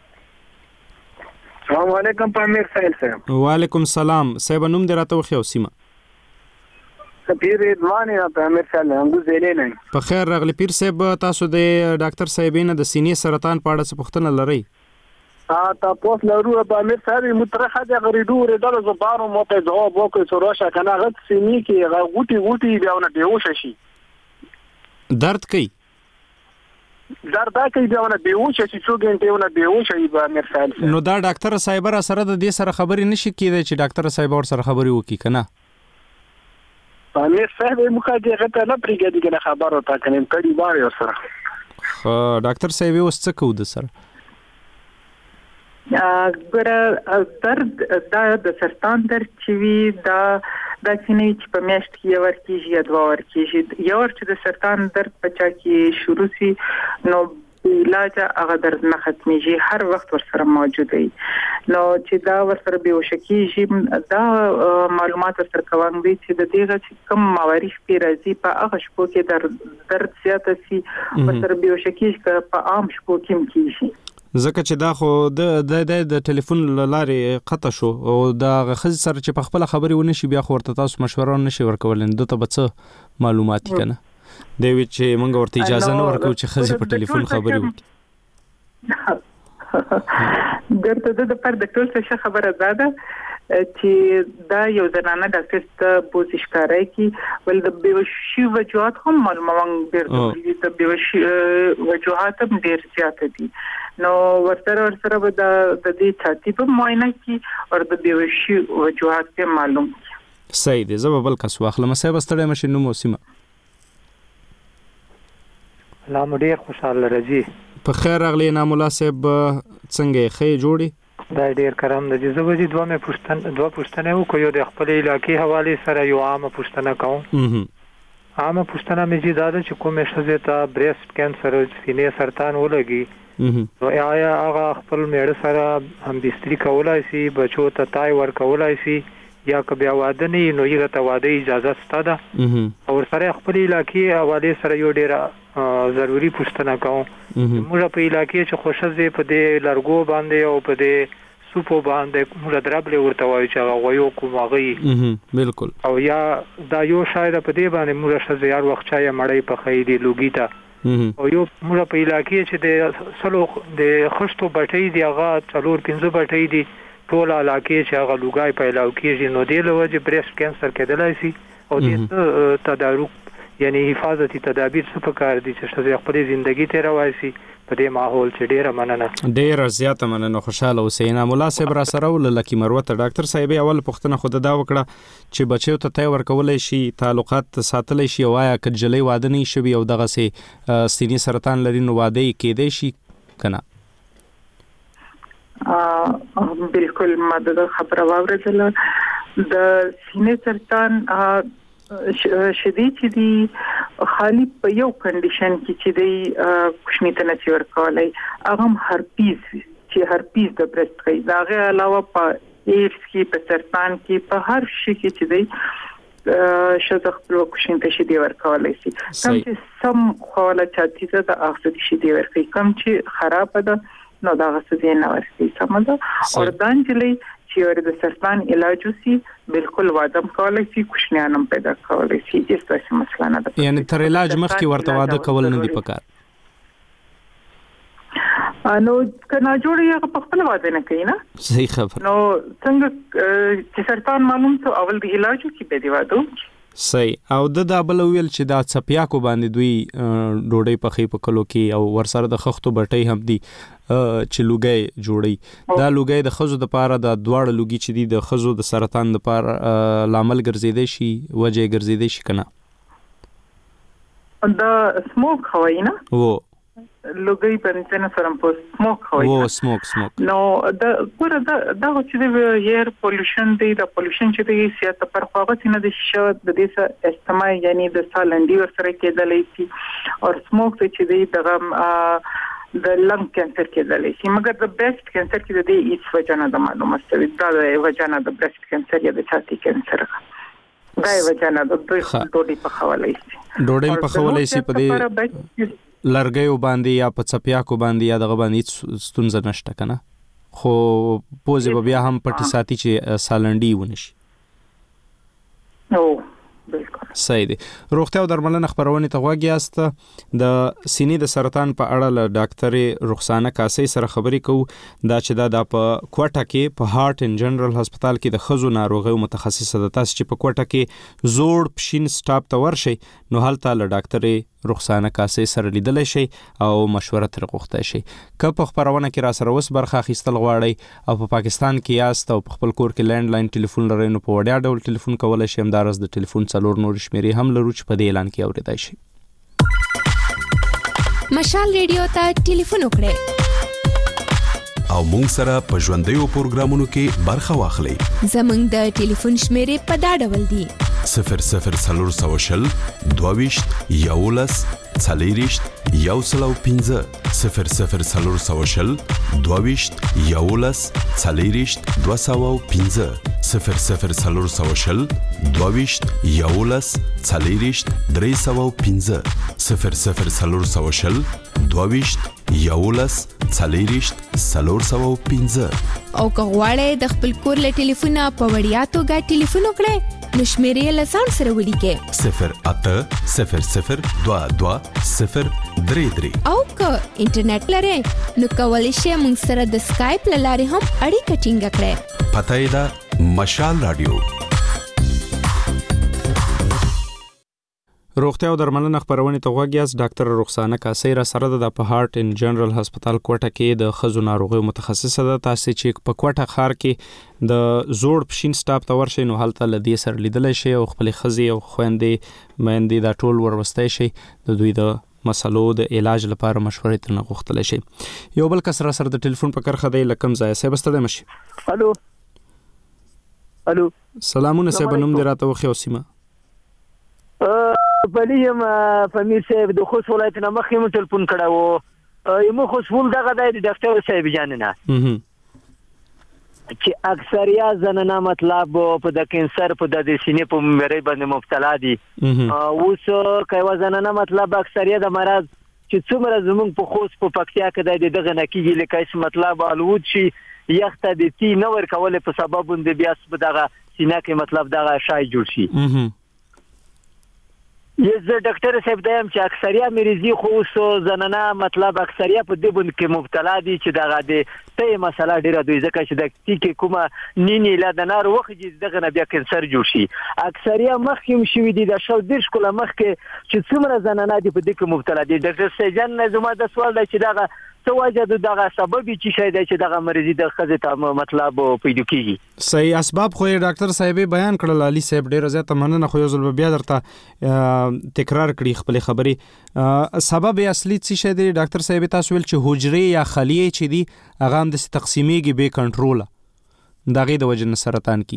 السلام علیکم پامیر صاحب وعلیکم السلام صاحب نوم دراته وخی او سیمه پیر ادوانی په امیر صاحب موږ زیلې نه په خیر راغلی پیر صاحب تاسو د ډاکټر صاحبینه د سینې سرطان په اړه څه پوښتنه لرئ ا تاسو لرو په امیر صاحب مترخه د غریدو ردل زبارو مو ته جواب وکړ چې راشه کنه غت سینې کې غوټي غوټي بیاونه دیوش شي درد کوي درد کوي بیاونه دیوش شي څو غنټه ونه دیوش شي په امیر صاحب نو دا ډاکټر صاحب را سره د دې سره خبرې نشي کېدای چې ډاکټر صاحب ور سره خبرې وکړي کنه امیر صاحب مخاجه غته نه پریګی دغه خبر وتا کنه کړي واره سره خو ډاکټر صاحب اوس څه کوو د سره ګره درد دا د سرطان درد چې وی دا د کینې چې په میاشت کې یو ورکیږي یا دوه ورکیږي یو ور چې د سرطان درد پچا کې شروع سي نو علاج هغه درد نه ختميږي هر وخت ورسره موجود وي نو چې دا ورسره به وشکیږي دا معلومات سره کوم دي چې د دې چې کوم موارد په راځي په هغه شپو کې درد درد زیات سي ورسره به وشکیږي په عام شپو کې کیږي ځکه چې دا خو د د د ټلیفون لارې قطع شو او دا غخذ سره چې په خپل خبري ونه شي بیا خو ورته تاسو مشوره نشي ورکول نو ته به څه معلومات کنه دی چې موږ ورته اجازه نه ورکو چې خزي په ټلیفون خبري وکړي ګرته د پر د ټول څه خبره زده چې دا یو ځنانه ډاکټر ته بوزش کارای کی ول د بیوشي وجوهات هم معلومه ډېر د بیوشي وجوهات هم ډېر زیات دي نو ورسره ورسره به د دې چاتی په معاینه کی او د بیوشي وجوهات ته معلوم صحیح دی زه بل کس واخلم سه بستړی مشین نو موسمه لا مډیر خوشاله راځي په خیر راغلی نامولا صاحب څنګه خې جوړي دا ډیر کرم د جزوجي دوه مې پښتن دوه پښتنه وو کوي د خپل علاقې حواله سره یو عامه پښتنه کوم عامه پښتنه مې چې دا چې کومه شزه ته بریسټ کانسر سینې سرطان ولګي نو آیا هغه خپل میړه سره هم بستری کولای شي بچو ته تای ور کولای شي یا که بیا واده نه نو یې ته واده اجازه ستاده او سره خپل علاقې حواله سره یو ډیر ضروری پوښتنه کوم موږ په علاقې چې خوشزه په دې لارګو باندې او په دې سوپو باندې موږ درابلې ورته وایو چې هغه وایو کومغي بالکل او یا دا یو شاید په دې باندې موږ شزه یار وخت چا مړی په خېدي لوګیتا او یو موږ په علاقې چې د سلو د خشتو بټې دی هغه څلور پنځه بټې دی ټول علاقې چې هغه لوګای پیدا کیږي نو د لوجه بریسټ کانسر کېدلای شي او د تدارک یعنی حفاظتي تدابیر څه پکار دي چې شته خپل ژوندۍ ته راوایسي په دې ماحول چې ډیره مننه ډیره زیاته مننه خوشاله اوسئ مولا صاحب را سره ول لکی مروه ډاکټر صاحب اول پښتنه خود دا وکړه چې بچو ته تای ورکولای شي تعلقات ساتلای شي وایا کجلې واده نه شي او دغه سي سینې سرطان لري نو واده کېدای شي کنه ا بالکل ماده خبره واورېدل د سینې سرطان شدید چې دی خالی په یو کنډیشن کې چې دی کوشنی ته نشي ورکولای هغه هرپیز چې هرپیز د برست کوي دا غي علاوه په ایډز کې په سرطان کې په هر شي کې چې دی شته خپل کوشنی ته شي دی ورکولای شي کوم چې سم خواله چاته د اخته شي دی ورکوي کوم چې خراب ده نو دا غسه نه ورسي سمده او دانجلي چې ور د سرطان علاج وسی بالکل وادم کولای شي کوشنیانم پیدا کولای شي هیڅ څه مسله نه ده یعنی تر علاج مخکې ورته واده کول نه دی پکار نو کنا جوړي هغه په خپل واده نه کوي نه صحیح خبر نو څنګه چې سرطان معلوم ته اول د علاج کې به دی واده صحیح او د دابل ویل چې دا چپیا کو باندې دوی ډوډۍ پخې په کلو کې او ورسره د خختو بټۍ هم دي چې لوګي جوړي دا لوګي د خزو د پاره د دواړه لوګي چې دي د خزو د سرطان د پاره لامل ګرځیدي شي وجه ګرځیدي شي کنه دا سموک خوای نه وو لوګي باندې نه سره په سموک خوای وو سموک سموک نو دا ګوره دا دا چې د ایر پولوشن دی د پولوشن چې دی سیاست پر خواغه نه د شو د دې استماع یعنی د سالندي ورسره کېدلې شي او سموک چې دی دغه د لنګ کانسر کېدلې شي مګر د بریسټ کانسر کې د دې هیڅ وجه نه د معلومه ستوي دا د وجه نه د بریسټ کانسر یا د چاتی کانسر دا وجه نه د دوی ډوډۍ په خولای شي ډوډۍ په خولای شي په دې لرګیو باندې یا په چپیاکو باندې یا دغه باندې ستونزه نشته کنه خو پوزې بیا هم پټی ساتي چې سالنډي ونشي او بالکل صحیح دی روغتیا او درملنه خبرونه ته غواګی است د سینې د سرطان په اړه له ډاکټر رخسانه کاسي سره خبرې کوو دا چې دا د په کوټه کې په هارت ان جنرال هسپتال کې د خزو ناروغیو متخصصه ده تاسو چې په کوټه کې زوړ پښین سټاپ ته ورشي نو هلته له ډاکټر رخسانه کاسي سره لیدل شي او مشوره تر غوښته شي که په خبرونه کې را سره وس برخه اخیستل غواړي او په پاکستان کې یاست او په خپل کور کې لینډ لاین ټلیفون لرئ نو په وړیا ډول ټلیفون کولای شئ همدارس د ټلیفون څلور نور شمیرې هم لرو چې په دې اعلان کې اوریدای شي مشال ریډیو ته ټلیفون وکړئ او مونږ سره په ژوندۍ پروګرامونو کې برخه واخلئ زمونږ د ټلیفون شمیرې په دا ډول دي صفر صفر سلور سوشل دوویشت یولس څلېریشت یو سل او پنځه صفر صفر سلور سوشل دوویشت یولس څلېریشت دوه سوه او پنځه صفر صفر سلور سوشل دوویشت یولس څلېریشت درې سوه او پنځه صفر صفر سلور سوشل دوویشت یاولس څلېرویشت څلور سوه پنځه. او که غواړئ د خپل کور له ټلیفونه په وړیا توګه ټلیفون وکړئ نو شمیرې له ځان سره ولیکئ صفر اته صفر صفر دوه دوه صفر درې درې. او که انټرنیټ لرئ نو کولی شئ موږ سره د سکایپ له لارې هم اړیکه ټینګه کړئ. پته یې ده مشال راډیو. روغتیا او درملنه خبرونه ته غوږ یاست. ډاکټر رخسانه کاسي را سره د په هارت ان جنرال هسپتال کوټه کې د خزو ناروغیو متخصصه ده. تاسو چې په کوټه خار کې د زوړ پښین سټاپ ته ورشئ نو هلته لدی سره لیدل شي او خپل خزي او خويندې مېندې دا ټول وروستای شي د دوی د مسلو د علاج لپاره مشورې ترنه غوښتل شي. یو بل کس را سره د ټلیفون په کرخه دی لکم ځای سه بستړی مشي. الو الو سلامونه سه بنوم دی راته وخی اوسیمه بلیم فامیر صاحب د خوست ولایت نه مخې مو ټلیفون کړو یمو خوست ول دغه د ډاکټر صاحب جاننه چې اکثریا زنانه مطلب په د کینسر په د سینې په مری باندې مبتلا دي اوس کایو زنانه مطلب اکثریا د مرض چې څومره زمونږ په خوست په پکتیا کې د دغه نکیږي لکه مطلب الود شي یخته د تی نور کوله په سبب د بیا په دغه سینې کې مطلب دغه شای جوړ شي. یز ډاکټر صاحب دایم چې اکثریا مریضي خو زنانه مطلب اکثریا په دې باندې کې مبتلا دي چې دغه د ته مسله ډیره دوی ځکه چې د تیکې کومه نینی لا د نار وخت دغه نه بیا کینسر جوړ شي. اکثریا مخکې شوی دي د شل دیش کوله مخکې چې څومره زنانه دي په دې کې مبتلا دي. ډاکټر سجن زما د سوال دی چې دغه څه وجه دغه سبب چې شي دی چې دغه مریضي د خزه ته مطلب پیدا کیږي. صحیح اسباب خو ډاکټر صاحب بیان کړل. علي صاحب ډیر زیات مننه خو یو ځل بیا درته تکرار کړی خپل خبرې. سبب اصلي څه شي دی ډاکټر صاحب تاسو ول چې حجرې یا خلیې چې دي هغه هم د تقسیمېږي به کنټرول دغه د وجه سرطان کی.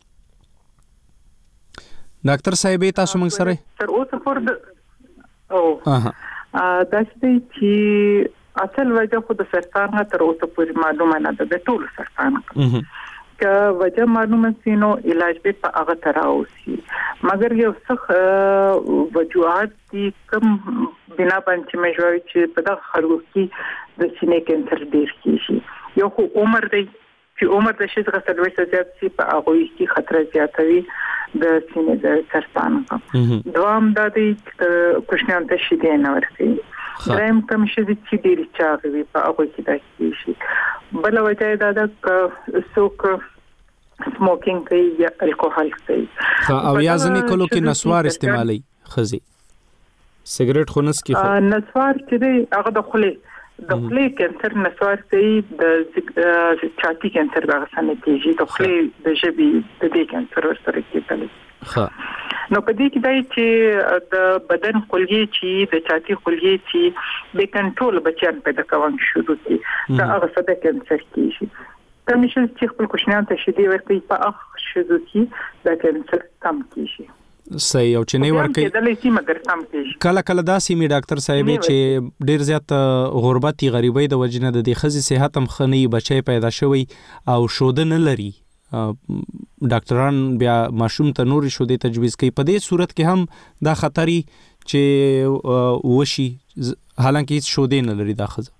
ډاکټر صاحب تاسو موږ سره تر اوسه پر او دا چې اصل وجه خو د سرطان تر اوسه پورې معلومه نه ده د ټول سرطان که وجه معلومه سي نو علاج به په هغه تراوسي مګر یو څه وجوهات دي کوم بنا باندې مجوي چې په دغه خلکو کې د سینې کینسر ډیر کیږي. یو خو عمر دی چې عمر د شي څخه تلوي زیات سي په هغه کې خطر زیاتوي د سینې د سرطان. دوام د دې کوښښ ته شي دی نه ورسي دریم کوم شي چې ډیر چاغوي په هغه کې دا کیږي. بل وجه دا د څوک سموکینګ کوي یا الکوهول کوي او یا ځنې کلو کې نسوار استعمالي خزي سیګریټ خونس کې نسوار چې دی هغه د خولې د خولې کینسر نسوار کوي د چاتی کینسر هغه څنګه کیږي د خولې د ژبې د دې کینسر سره کېدل. ها نو په دې کې دا چې د بدن خولګي چې د چاتی خولګي چې د کنټرول بچیان پیدا کوي شروع کی دا هغه څه د کینسر کیږي. کمیشن چې خپل کوښښ ته شدي ورته په اخ شروع کی د کینسر کم کیږي. صحیح او چې نه ورکې کله کله داسې می ډاکټر صاحب چې ډیر زیات غربتي غریبۍ د وجنه د دې خزي صحت هم خني بچي پیدا شوی او شوده نه لري ډاکټران بیا ماشوم ته نوري شوده تجویز کوي. په دې صورت کې هم دا خطري چې وشي حالانکه هیڅ شوده نه لري دا خزه.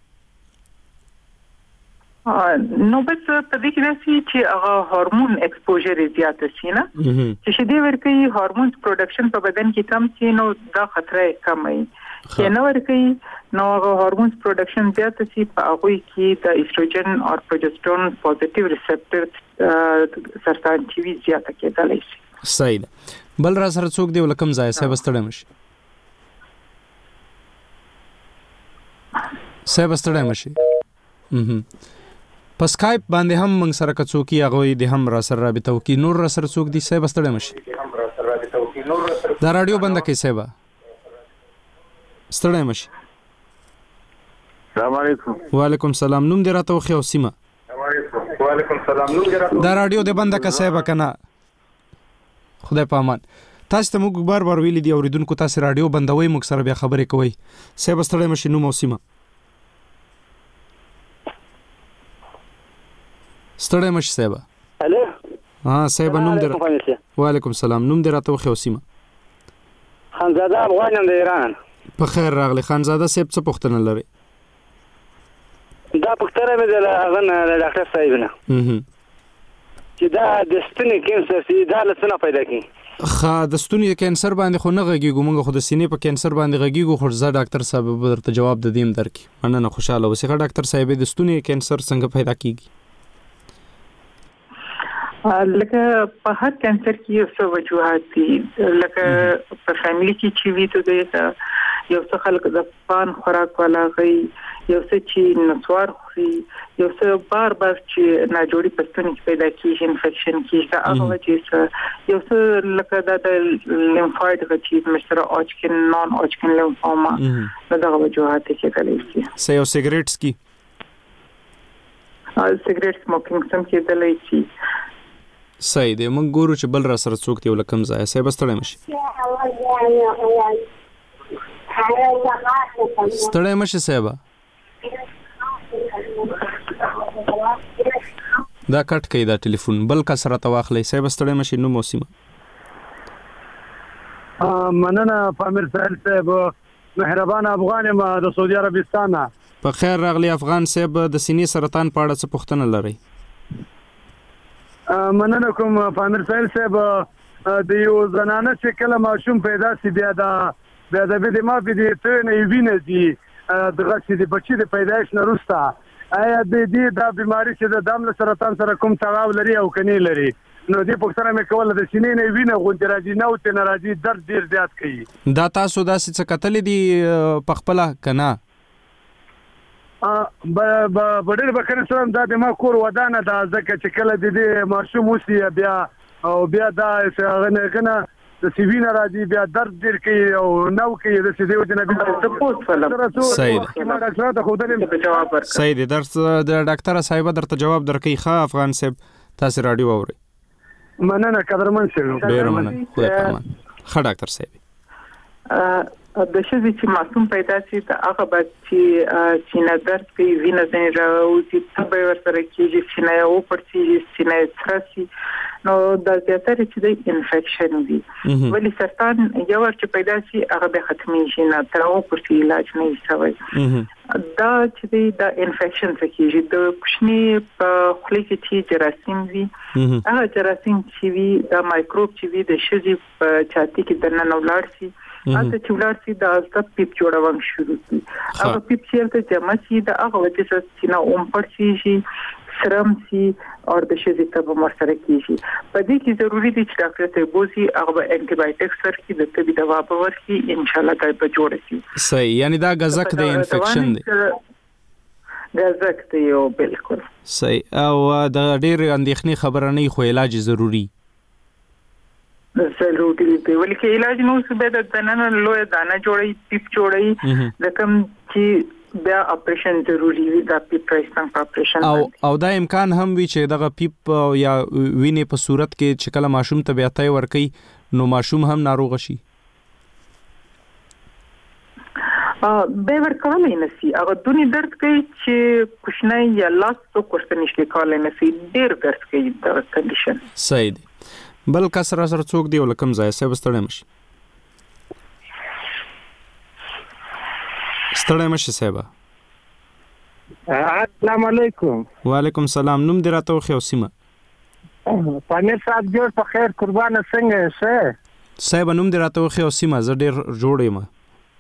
نو بس په دې کې راسي چې هغه هورمون ایکسپوژر زیات شي نه چې شدي ورکي هورمونز پروډکشن په بدن کې کم شي نو دا خطر کم وي. چې نو ورکي نو هغه هورمونز پروډکشن زیات شي په هغه کې د ایستروجن او پروجسترون پوزټیو ریسپټر سرطان چې وی زیات کېدل شي. صحیح ده. بل را سره څوک دی ولکم ځای سه بستړم شي سه بستړم شي په سکایپ باندې هم موږ سره کڅوکی هغه د هم را سره رابطه وکي نور را سره څوک دي سه بستړم شي دا رادیو بند کې سه با ستړم شي. السلام علیکم. وعلیکم السلام. نوم دې راته وخی او سیمه. وعلیکم السلام. نوم دې راته دا رادیو دې بند کا سه با کنه خدای په امان. تاسو ته موږ بار بار ویل دي اوریدونکو تاسو رادیو بندوي موږ سره بیا خبرې کوي. سه بستړم شي نوم او سیمه ستړی مش سیبا. الو ها سیبا نوم در وعلیکم السلام. نوم در راته وخی وسیمه خانزاده افغانم د ایران. په خیر راغلی خانزاده صاحب څه پوښتنه لري؟ دا پوښتنه مې د هغه نه ډاکټر صاحب نه چې دا د ستوني کینسر سي دا له څه نه پیدا کیږي؟ خا د ستوني کینسر باندې خو نه غږیږو، موږ خو د سینې په کینسر باندې غږیږو. خو زه ډاکټر صاحب به درته جواب د دیم درکې. مننه، خوشاله اوسئ. ډاکټر صاحب د ستوني کینسر څنګه پیدا کیږي؟ لکه په هر کینسر کې یو څه وجوهات دي. لکه په فیملی کې چې وي ته یو څه خلک د پان خوراک ولا غي، یو څه چې نسوار خوري، یو څه بار بار چې ناجوړي پستون کې پیدا کیږي، انفیکشن کیږي. دا هغه وجې یو څه لکه د لیمفوید غچې مشتره اوچکن نون اوچکن لیمفوما دا هغه وجوهات کېدلی شي. سه یو سیګریټس کی سیګریټ سموکینګ سم کېدلی شي. صحیح دی. موږ ګورو چې بل را سره څوک دی ولکم ځای سه بستړی مشي ستړی مشي سیبا دا کټ کوي دا ټلیفون بل کسره تواخلې سیبا ستړی مشي نو موسیمه. مننه پامیر سهیل صاحب، مهربان افغان ما د سعودي عربستان. په خیر راغلی افغان صاحب. د سینې سرطان په اړه څه پوښتنه لرئ؟ مننه کوم پامیر سهیل صاحب. د یو زنانه چې کله ماشوم پیدا سي بیا دا بیا د بده ما بده ته نه ویني دي دغه چې د بچی د پیدایش نه وروسته آیا د دې دا بیماری چې د دم له سرطان سره کوم تړاو لري او کني لري؟ نو دې پوښتنه مې کوله د سینې نه ویني غوډ راځي نو ته ناراضي درد ډیر زیات کوي. دا تاسو داسې څه کتل دي په خپل کنه؟ ا ب بډیر بکر سلام دا د ما کور ودانه دا ځکه چې کله د دې ماشوم وسی بیا او بیا دا څنګه کنه د سیوینا راځي بیا درد ډیر کوي او نو کوي د سیدو د نبی سپورت فلم. صحیح دی. ډاکټر ته خو دې جواب ورکړ. صحیح دی. درس د ډاکټر صاحب درته جواب درکې. ښه افغان صاحب تاسو رادیو اورئ. مننه قدرمن شه. ډیر مننه. ښه ډاکټر صاحب. د شذې چې معصوم پیدا شي ته هغه بعد چې چې نظر کوي وینه ځنې راوځي تبه ورسره کېږي چې نه یو پړسي چې نه ترسي نو د زیاتره چې د انفیکشن وي. ولی سرطان یو ور چې پیدا شي هغه به ختمي شي نه تر او پرسي علاج نه شوی. دا چې د انفیکشن څخه کېږي د کوچني په خولي کې چې جراثیم وي هغه جراثیم چې وي د مایکروب چې وي د شذې په چاتی کې دنه نولار شي اته چې ولر سي د استاد پیپ جوړوم شروع کی. هغه پیپ چې ته جمع شي د هغه وجه چې نه اوم پړسي شي سرم سي او د شذې ته به مرسته کیږي. په دې کې ضروری دي چې ډاکټر ته بوزي هغه انټي بایوټیک سر کې د طبي دوا په ورکي ان شاء الله دا به جوړ شي. صحیح. یعنی دا غزک د انفیکشن دی. غزک دی یو بالکل صحیح. او د ډېر اندېښنې خبره نه خو علاج ضروری ضروري دی. ولکه علاج نو څه به د دننه لوی دانه جوړي پیپ جوړي د کوم چې بیا اپریشن ضروری دی دا پیپ پرېستان اپریشن او او دا امکان هم وی چې دغه پیپ یا وینې په صورت کې چې کله ماشوم ته بیا تای ور کوي نو ماشوم هم ناروغ شي. ا به ور کولای نه سي هغه دونی درد کوي چې کوښنه یا لاس تو کوښته نشي کولای نه سي ډیر درد کوي دا کنډیشن. صحیح دی. بل کسر سره څوک دی ولکم ځای سه بستړی مشي ستړی مشي سیبا. السلام علیکم. وعلیکم السلام. نوم دې راته خو سیمه. پامیر صاحب جوړ په خیر قربان څنګه شه؟ سیبا نوم دې راته خو سیمه زه ډیر جوړ یم.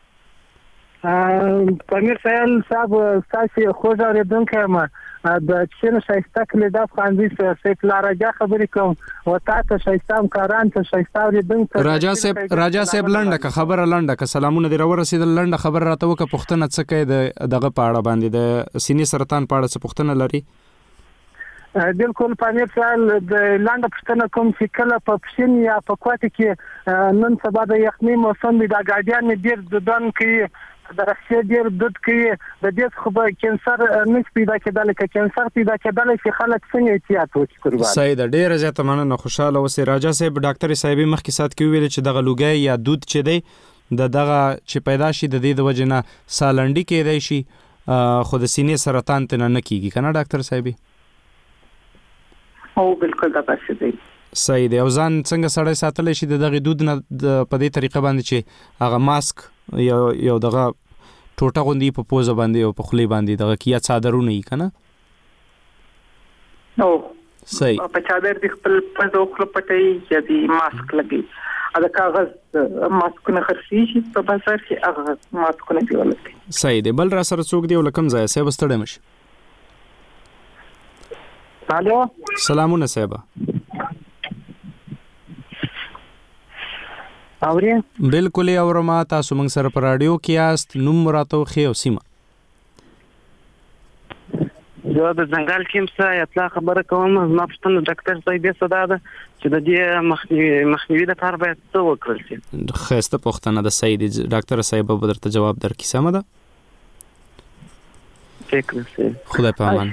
پامیر صاحب تاسو خو ځاره دونکه ما د چینو شایسته کلی د افغانزي سیف لارجا خبرې کوم او تاسو شایستام کاران ته شایستاوري دونکه راجا صاحب راجا صاحب لنډه که خبره لنډه که سلامونه دی راورسېدل لنډه خبره راته وکړه پښتنه څه کوي د دغه پاړه باندې د سینې سرطان پاړه څه پښتنه لري؟ بالکل پامیر صاحب د لاندې پښتنه کوم چې کله په پښین یا په کوټه کې نن سبا د یخنۍ موسم دی د ګاډیان ډیر د دن کې د رخصت ډیر دود کوي د دې خو به کینسر نس پیدا کېدل کې کینسر پیدا کېدل چې خلک څنګه احتیاط وکړي قربان. صحیح ده. ډیر زیاته مننه. خوشاله اوسئ. راجا صاحب ډاکټر صاحب مخکې سات کې ویل چې دغه لوګي یا دود چې دی د دغه چې پیدا شي د دې د وجنه سالنډي کېدای شي خو د سینې سرطان ته نه کیږي کنه ډاکټر صاحب؟ او بالکل دا پاسه دی. صحیح دی. او ځان څنګه سړی ساتلی شي د دغه دود نه په دې طریقه باندې چې هغه ماسک یا یو دغه ټوټه غوندي په پوزه باندې او په خولې باندې دغه کیا څادرونه یې کنه نو صحیح په چادر د خپل پزو خپل پټي یا د ماسک لګي دا کاغذ ماسکونه خرڅي شي په بازار کې هغه ماسکونه دی ولته صحیح دی بل را سره څوک دی ولکم ځای سه وستړم شي الو سلامونه صاحب اوریا بالکل اورما تاسو موږ سره پر رادیو کې یاست نوم مراتو خي او سیمه زه د ځنګل کې څه اطلاع خبره کوم زما پښتنه ډاکټر صاحب ساده ده چې د دې مخنیوي مخنیوي د کار باید څه وکړل شي خسته پښتنه د سید ډاکټر صاحب به درته جواب درکې سم ده فکر سي خدای په امان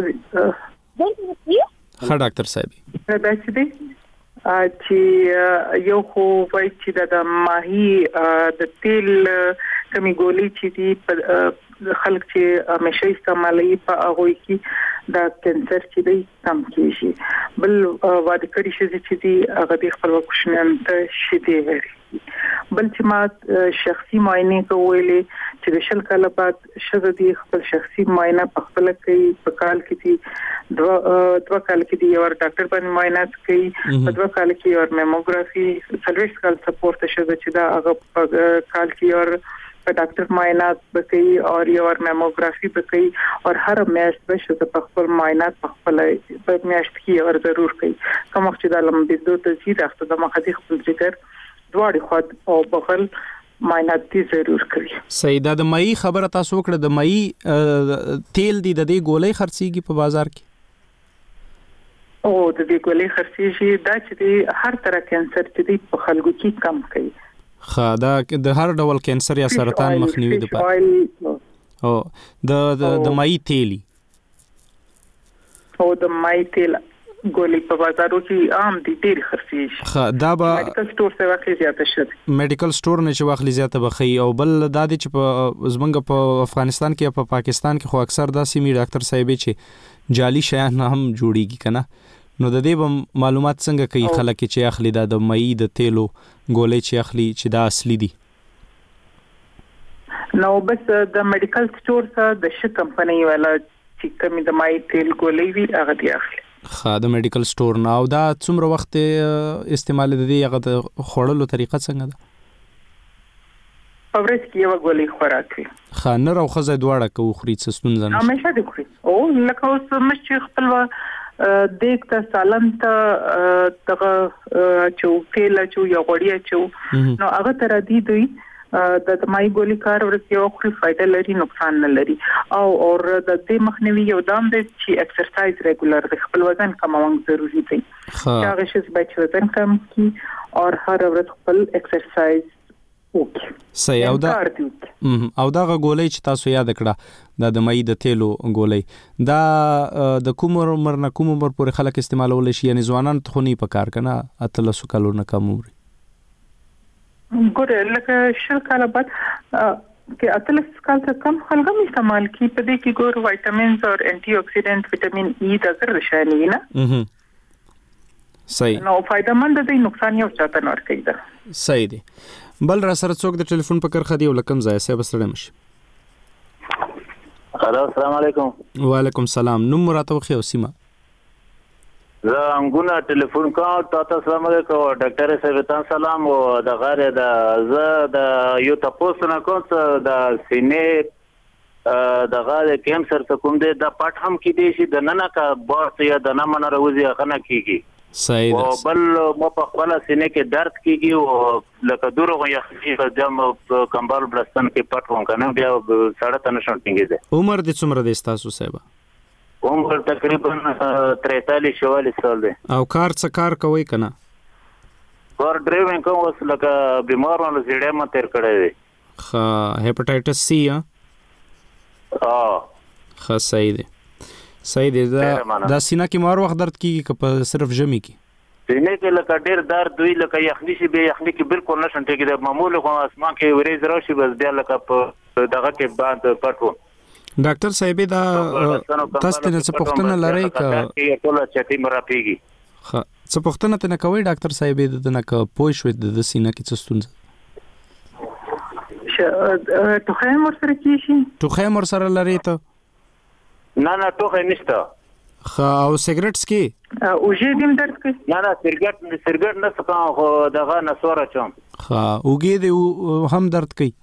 ها ډاکټر صاحب دا چې دی چې یو خو وایي چې د ماهي د تیل کمی ګولې چې دی خلک چې همیشه استعمالي په هغه کې دا کینسر چې دی کم کیږي بل واده کړی شي چې دی هغه د خپل کوشنن ته شي دی بل چې ما شخصي معاینه کولې چې د شل کال بعد شزه دی خپل شخصي معاینه په خپل کوي په کال کې دی دوا دوا کال کې دی یو ډاکټر باندې معاینه کوي په دوا کال کې یو میموګرافي سرویس کال سپورټ شزه چې دا هغه کال کې یو ډاکټر معاینات وکړي او یو میموګرافي وکړي او هر میاشت به شته په خپل معاینات په خپل په میاشت کې اور ضرور کوي کوم چې د لمبي دوه تزيد اخته د مخدي خپل ذکر دواړي خود او بغل معاینات دي ضرور کوي سیدا د مئی خبره تاسو وکړه د مئی تیل دی د دې ګولې خرڅيږي په بازار کې او د دې ګولې خرڅيږي دا چې هر طرح کینسر چې په خلکو کې کم کوي خا دا د هر ډول کینسر یا سرطان مخنیوي د پاره او د د مای تیلی او د مای تیل ګولې په بازارو کې عام دي ډېر خرڅيږي خا دا به میډیکل سٹور څخه واخلي زیاته شته میډیکل سٹور نه چې واخلي زیاته بخي او بل دا دي چې په زمنګ په افغانستان کې په پاکستان کې خو اکثر دا سیمې ډاکټر صاحب چې جعلی شیان هم جوړیږي کنه نو د دې معلومات څنګه کوي خلک چې اخلي دا د مئی د تیلو ګولې چې اخلي چې دا اصلي دي نو بس د میډیکل سٹور څخه د ش کمپنۍ والا چې کوم د مئی تیل ګولې وی هغه دی اخلي خا د میډیکل سٹور نه او دا څومره وخت استعمال د دې هغه د خوړلو طریقه څنګه ده اورس کې یو ګولې خوراک وي خا نه راو خزه دواړه کو خوري څه ستونزه نه همیشه د خوري او لکه اوس مچ خپل دیکته سالن ته دغه چوکېلا چو یو غوړیا چو نو هغه تر دې دی د مای ګولې کار ورته یو خوري فائدہ لري نقصان نه لري او اور د دې مخنیوي یو دام دی چې ایکسرسایز ریګولر د خپل وزن کمول ضروری دی هغه شې چې وزن کم کی او هر ورځ خپل ایکسرسایز وکړي صحیح او دا او دا غولې چې تاسو یاد کړه دا د مئی د تیلو غولې دا د کوم عمر نه کوم عمر پورې خلک استعمالول شي یعنی ځوانان ته خونی په کار کنه اتلسو کالو نه کم عمر ګوره لکه شل کال بعد کې اتلس کال څخه کم خلک هم استعمال کی په دې کې ګور وایټامینز او انټي اکسیډنټ وټامین ای د زر شامل نه صحیح نو فائدہ مند دی نقصان یو چاته نه ورکړي دا صحیح دی بل را سره څوک د ټلیفون په کرخه دی ولکم ځای سه بسړم شي الو السلام علیکم وعلیکم السلام نوم مراتو خو سیمه زه انګونه ټلیفون کوم تاسو السلام علیکم ډاکټر صاحب تاسو سلام او د غیر د زه د یو تاسو نه کوم د سینې د غیر کینسر څخه کوم دی د پټ هم کې دی چې د ننه کا بورت یا د نه من راوځي غنه کیږي صحیح او بل مو په خپل سینې کې درد کیږي او لکه دروغ یا خفيف جام کمبل بلستان کې پټ وون کنه بیا ساړه تنه شونټینګ دی عمر د څومره د تاسو صاحب عمر تقریبا تریتالیس چوالیس سال دی او کار څه کار کوي کنه کار ډرایوینګ کوم اوس لکه بیمار ونه زیړه ما تیر کړی دی خا هپاټایټس سی ها اه خا صحیح دی صحیح دی دا د سینې کې مار وخت درد کیږي که صرف جمی کې سینې کې لکه ډیر درد دوی لکه یخني شي به یخني کې بالکل نشم ټکی د معمول خو اسمان کې ورېز راشي بس بیا لکه دغه کې باند پټو ډاکټر صاحب دا تاسو ته څه پوښتنه لرئ که ټول چټي مرا پیږي ها څه پوښتنه ته نه کوي ډاکټر صاحب د نه ک پوه شو د سینې کې څه ستونزه ټوخی مر سره کیږي ټوخی مر سره لري ته نه نه ټوخی نشته خا او سیګریټ سکي او جې دیم درد کوي نه نه سیګریټ سیګریټ نه څکم خو دغه نسوره چوم خا اوګې دې هم درد کوي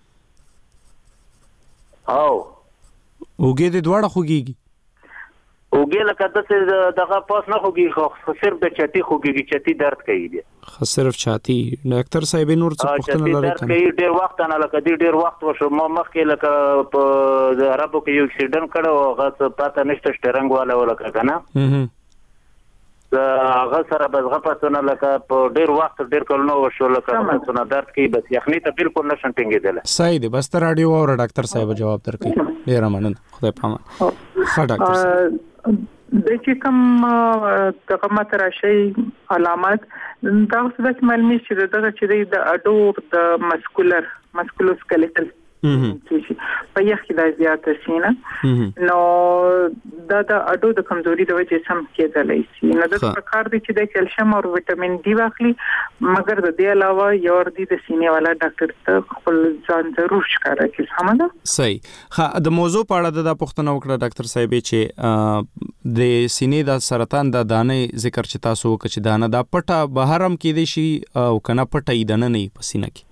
او اوګې دې دواړه خوږيږي اوګې لکه دغه دغه پاس نه خوږي خو صرف د چاتی خوږي چاتی درد کوي دي خو صرف چاتی ډاکټر صاحب نور څه پوښتنه لري کنه چاتی ډیر وخت نه لکه ډیر وخت وشو ما مخکې لکه په عربو کې یو اکسیډنټ کړو هغه پاته نشته شټرنګ والا ولکه کنه هغه سره بزغه پاتونه لکه په ډیر وخت ډیر کلونو وشو لکه پاتونه درد کوي بس یخني ته بالکل نشم ټینګېدل صحیح دی بس ته رادیو او ډاکټر صاحب جواب درکړي ډیر مننه خدای پامان ښه ډاکټر صاحب د چې کوم دغه متراشي علامات دا څه د معلومي چې دغه چې د اډو د مسکولر مسکولوسکلیټل چې په یخ کې د زیاته سینه نو دا د اډو د کمزوري د وجې سم کېدلی شي نو د پکار دي چې د کیلشیم او وټامین ډي واخلي مګر د دې علاوه یو ور دي د سینې والا ډاکټر ته خپل ځان ضرور ښکاره کړي سمه ده صحیح ها د موضوع په اړه د پوښتنه وکړه ډاکټر صاحب چې د سینې د سرطان د دانې ذکر چې تاسو وکړه چې دانه د پټه بهرم کې دي شي او کنه پټه یې دنه نه پسینه کې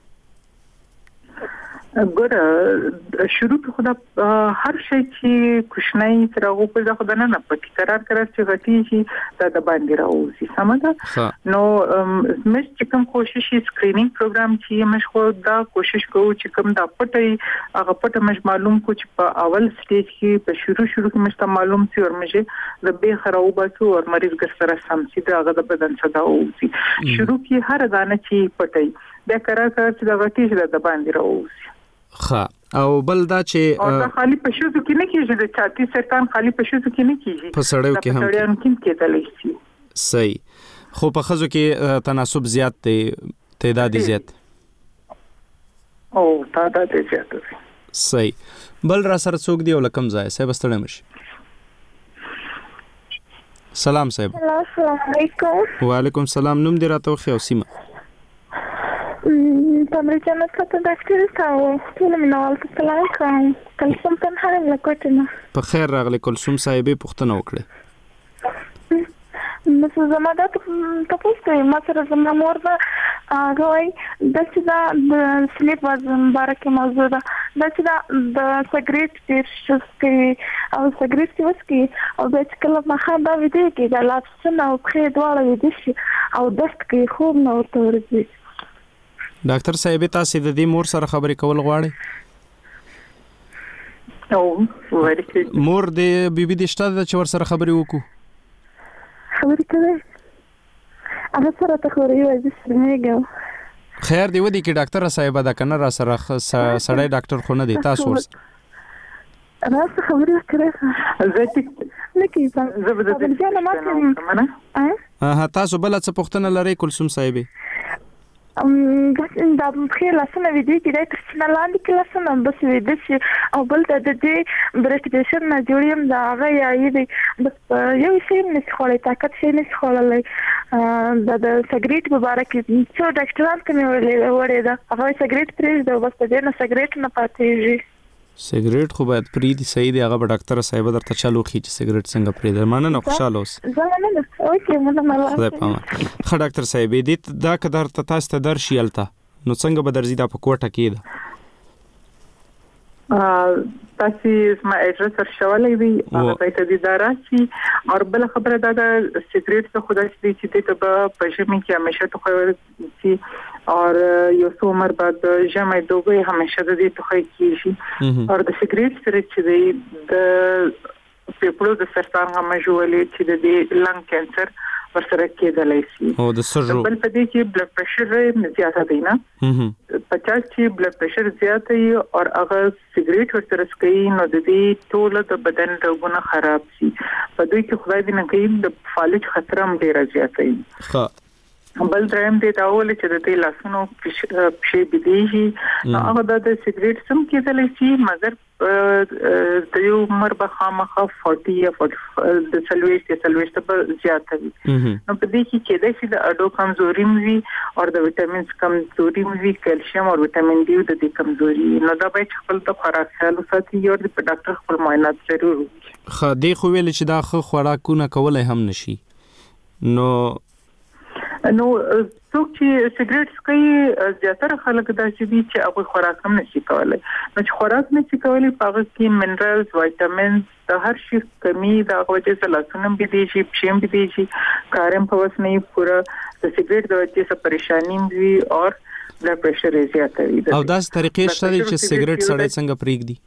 ګوره شروع په خدا هر شي چې کوښنۍ تر هغه په ځخه د نه پټ قرار قرار چې غټي شي دا د باندې راوځي سمه نو مش چې کوم کوشش سکرینینګ پروګرام چې مش خو دا کوشش کوو چې کوم دا پټي هغه پټه مش معلوم کو چې په اول سټیج کې په شروع شروع کې مش ته معلوم سي او مشه د به خرابو او مریض ګر سره سم سي دا هغه د بدن صدا اوسي شروع کې هر دانه چې پټي دا قرار قرار چې دا غټي شي د باندې راوځي خا او بل دا چې او دا خالی په شوزو کې نه کیږي د چاتی سرطان خالی په شوزو کې نه کیږي په سړیو کې هم په سړیو کې کېدلی شي صحیح خو په خزو کې تناسب زیات دی تعداد زیات او تعداد زیات دی صحیح بل را سره څوک دی ولکم ځای صاحب ستړی مشي سلام صاحب السلام علیکم وعلیکم السلام نوم دې راته خو سیمه تمرین څه ډاکټر تاو ټول منوال ته سلام کوم کلسم په هر لکوټنه په خیر راغلی کلسم صاحب پوښتنه وکړه نو زما دا تاسو ته ما سره زما مور دا غوي د چې دا د سلیپ وزن بارکه موضوع ده د چې دا د سیګریټ تیر چې او سیګریټ وسکي او د چې کله ما خا دا ویډیو کې دا لاپسنه او خې دواړه ویډیو شي او دست کې خوب نه ورته ورځي ډاکټر صاحب تاسو د دې مور سره خبرې کول غواړئ او ورته مور دې بیبي د شته د چور سره خبرې وکړو خبرې کوي هغه سره ته خوري وایي چې نه خیر دی ودی کې ډاکټر صاحب دا کنه را سره سړی ډاکټر خو نه دی تاسو راس خبرې کړې زه نه کیږم زبردست نه ما ها تاسو بل څه پوښتنه لرئ کلثوم صاحب ام دا خیر لاسنه ویډیو کې دا څه لاندې کې لاسنه بس ویډیو او بل د دې برېکټیشن نه جوړیم دا هغه یې دی بس یو شی نه خولې طاقت شي نه خولې دا د سیګریټ په اړه کې څو ډاکټران ته مې وړې دا هغه سیګریټ پرېږ دا بس دې نه سیګریټ نه پاتېږي سیګریټ خو باید پری دی صحیح دی هغه ډاکټر صاحب درته چالو خي چې سیګریټ څنګه پری دی مانه نه خوشاله اوس زه نه اوکې مله مله خدای پامان خ ډاکټر صاحب دې دا کدار ته تاسو ته در شیلته نو څنګه به درځي دا په کوټه کې ده ا تاسو ما اډرس ورشولې وی هغه ته دې داراسي او بل خبره دا د سیګریټ څخه خدای چې دې ته په ژمي کې همیشه ته خو اور یو څو عمر بعد ژمي دوبه همیشه د دې ته کیږي او د سیګریټ سره چې د پیپړو د سرطان هم جوړلې چې د دې لنګ کانسر ورسره کېدلی شي او د سرو بل په دې کې بلډ پريشر زیات دی نه پچاس چې بلډ پريشر زیات وي او هغه سیګریټ ورسره سکي نو د دې ټول د بدن رګونه خراب شي په دوی کې خدای دې نه کوي د فالج خطر هم ډیر زیات وي ها بل دریم دې دا ول چې د دې لاسونو پښې بيديږي هغه د سیګریټ سم کېدلی شي مګر د یو عمر به خامخا چالیس یا د څلوېښت یا څلوېښت په زیات وي. نو په دې کې کېدای شي د اډو کمزوري وي او د وټامینز کمزوري وي، کیلشیم او وټامین ډي د دې کمزوري. نو دا به خپل د خوراک خیال وساتي او د ډاکټر خپل معاینات ضرور وکړي. خو دې خو ویل چې دا خو خوراکونه کولای هم نشي. نو نو څوک چې سیګریټ څکوي زیاتره خلک دا چې دي چې هغه خوراک هم نشي کولای. نو چې خوراک نشي کولای په هغه کې منرالز، وایټامینز د هر شي کمی د هغه وجه څخه لاسونه به دي شي، پښیم به دي شي، کارم په وس نه پورا د سیګریټ د وجه څخه پریشانی وي او بلډ پريشر زیات وي. او داس طریقې شته چې سیګریټ سړی څنګه پرېږدي؟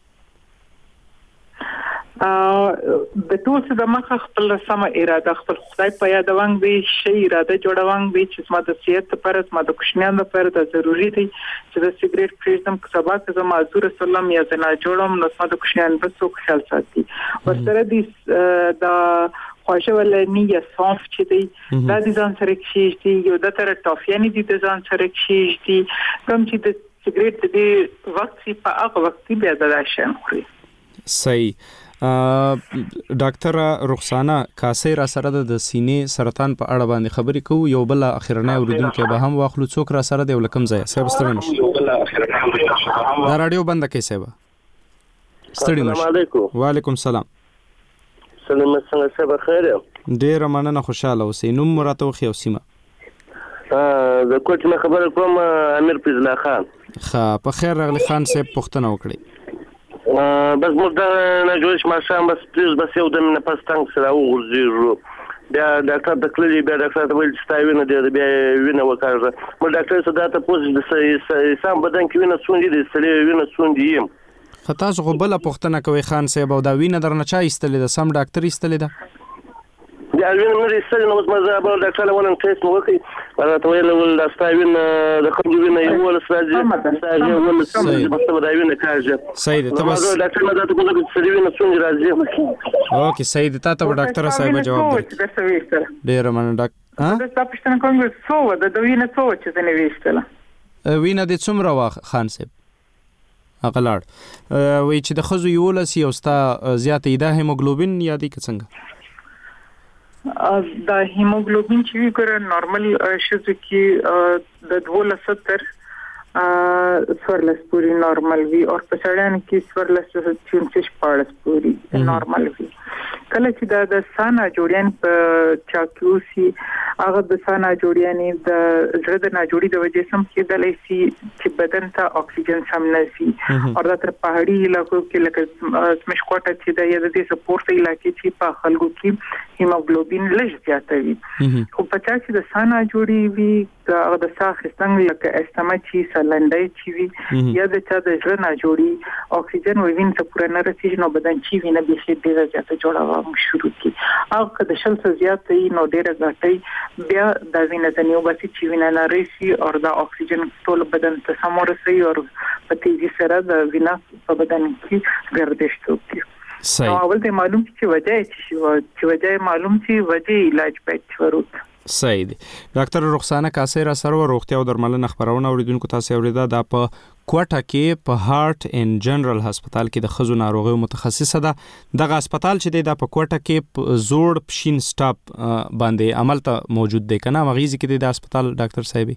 د ټول څه د مخه خپل سم اراده خپل خدای په یاد وانګ دی، شی اراده جوړوانګ دی چې ما د صحت لپاره، ما د کوشنیان لپاره د ضروری دی چې د سیګریټ پریزم سبا چې ما حضور سلام یا زنا جوړم نو ما د کوشنیان په څوک خیال ساتي. ورسره دی د خواشه ولنی یا صاف چې دی دا د ځان سره کېږي دي، یو د تر ټافیانی دي د ځان سره کېږي دي، کوم چې د سیګریټ د وخت په هغه وخت بیا د شان خوري. صحیح. ډاکټر رخسانه کاسې را سره د سینې سرطان په اړه باندې خبرې کوو. یو بل اخرنۍ اوریدونکو به هم واخلو. څوک را سره دی ولکم ځای صاحب ستړي نشي دا رادیو بند کړئ صاحب ستړي نشي. السلام علیکم. وعلیکم السلام. سلام څنګه صاحب خیر یم؟ ډیر مننه خوشاله اوسئ. نوم مراته خو یو سیمه ا د کوټ نه خبره کوم امیر فضل الله خان. ښه په خیر راغلی خان صاحب پوښتنه وکړئ. بس موږ دا نه جوړش ماشام بس پلیز بس یو د نه پس تنګ سره وګورځو بیا ډاکټر د کلی بیا ډاکټر ته ویل چې تا وینه دی بیا وینه وکړه. موږ ډاکټر څخه دا ته پوښتنه د سم بدن کې وینه څونډي دي سړي وینه څونډي یم. خطا څو بل پوښتنه کوي خان صاحب او دا وینه درنه چا ایستلې ده؟ سم ډاکټر ایستلې ده؟ دا وینه مې ایستلې نو اوس مزه به ډاکټر له ولن ټیسټ مو وکړي راته ویل ول دا ستا وینه د خلکو وینه یو ول سراجي سراجي ول سراجي بس دا وینه کاږي. صحیح ده. ته بس ډاکټر نه دا ته کوم څه وینه څنګه راځي؟ اوکې صحیح ده. ته ته ډاکټر صاحب جواب ورکړه. ډیر مننه ډاکټر. ها دا پښتنه کوم څو د وینه څو چې نه ویستله وینه د څومره واخ خان صاحب اقلاړ وای چې د خزو یو لسی او ستا زیاته ایده هیموګلوبین یادې ک څنګه دا هیموګلوبین چې وګوره نورمال شوزو کې د دولس تر سورلس پوری نورمال وی او په سړیان کې سورلس چې پارس پوری نورمال وی. کله چې دا د سانا جوړیان په چاکوسی هغه د سانا جوړیان د زړه د ناجوړي د وجې سم کېدلای شي چې بدن ته اکسیجن سم نشي او دا تر پهاړي علاقو کې لکه سمشکوټه چې د یاد دې سپورټ علاقې چې په خلکو کې هیموګلوبین لږ زیات وي. خو په چا چې د سانا جوړي وي دا د ساخ څنګه لکه استما چې سلندای چې وي یا د چا د زړه ناجوړي اکسیجن وین څخه پوره نه رسیږي نو بدن چې وینه به شي ډیره زیاته جوړه شروع کی. او که د شل څخه زیات وي نو ډیره غټي بیا د وینې د نیو باسي چې وینه نه رسي او د اکسیجن ټول بدن ته سم ورسي او په تیزی سره د وینه په بدن کې ګردش کوي. نو اول ته معلوم چې وجه چې وجه معلوم چې وجه علاج پېښ ورو. صحیح دی. ډاکټر رخسانه کاسې را سره روغتیا او درملنه خبرونه اوریدونکو تاسو اوریدا د په کوټه کې په هارت ان جنرال هسپتال کې د خزو ناروغیو متخصصه ده. دغه هسپتال چې د په کوټه کې زوړ پښین سټاپ باندې عمل ته موجود دی کنه مغیزي کې د هسپتال ډاکټر صاحب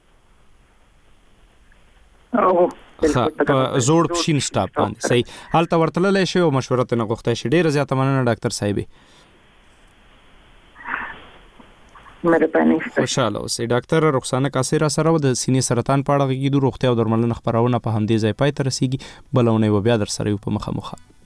او په زوړ پښین سټاپ باندې صحیح حالت ورتللې شی او مشوره ته غوښته شي. ډیره زیاته مننه ډاکټر صاحب. خوشاله اوسئ. ډاکټر رخسانه کاسې را سره د سینې سرطان په اړه غږیدو روغتیا او درملنه خبرونه په همدې ځای پای ته رسیږي. بلونه بیا در سره یو په مخه مخه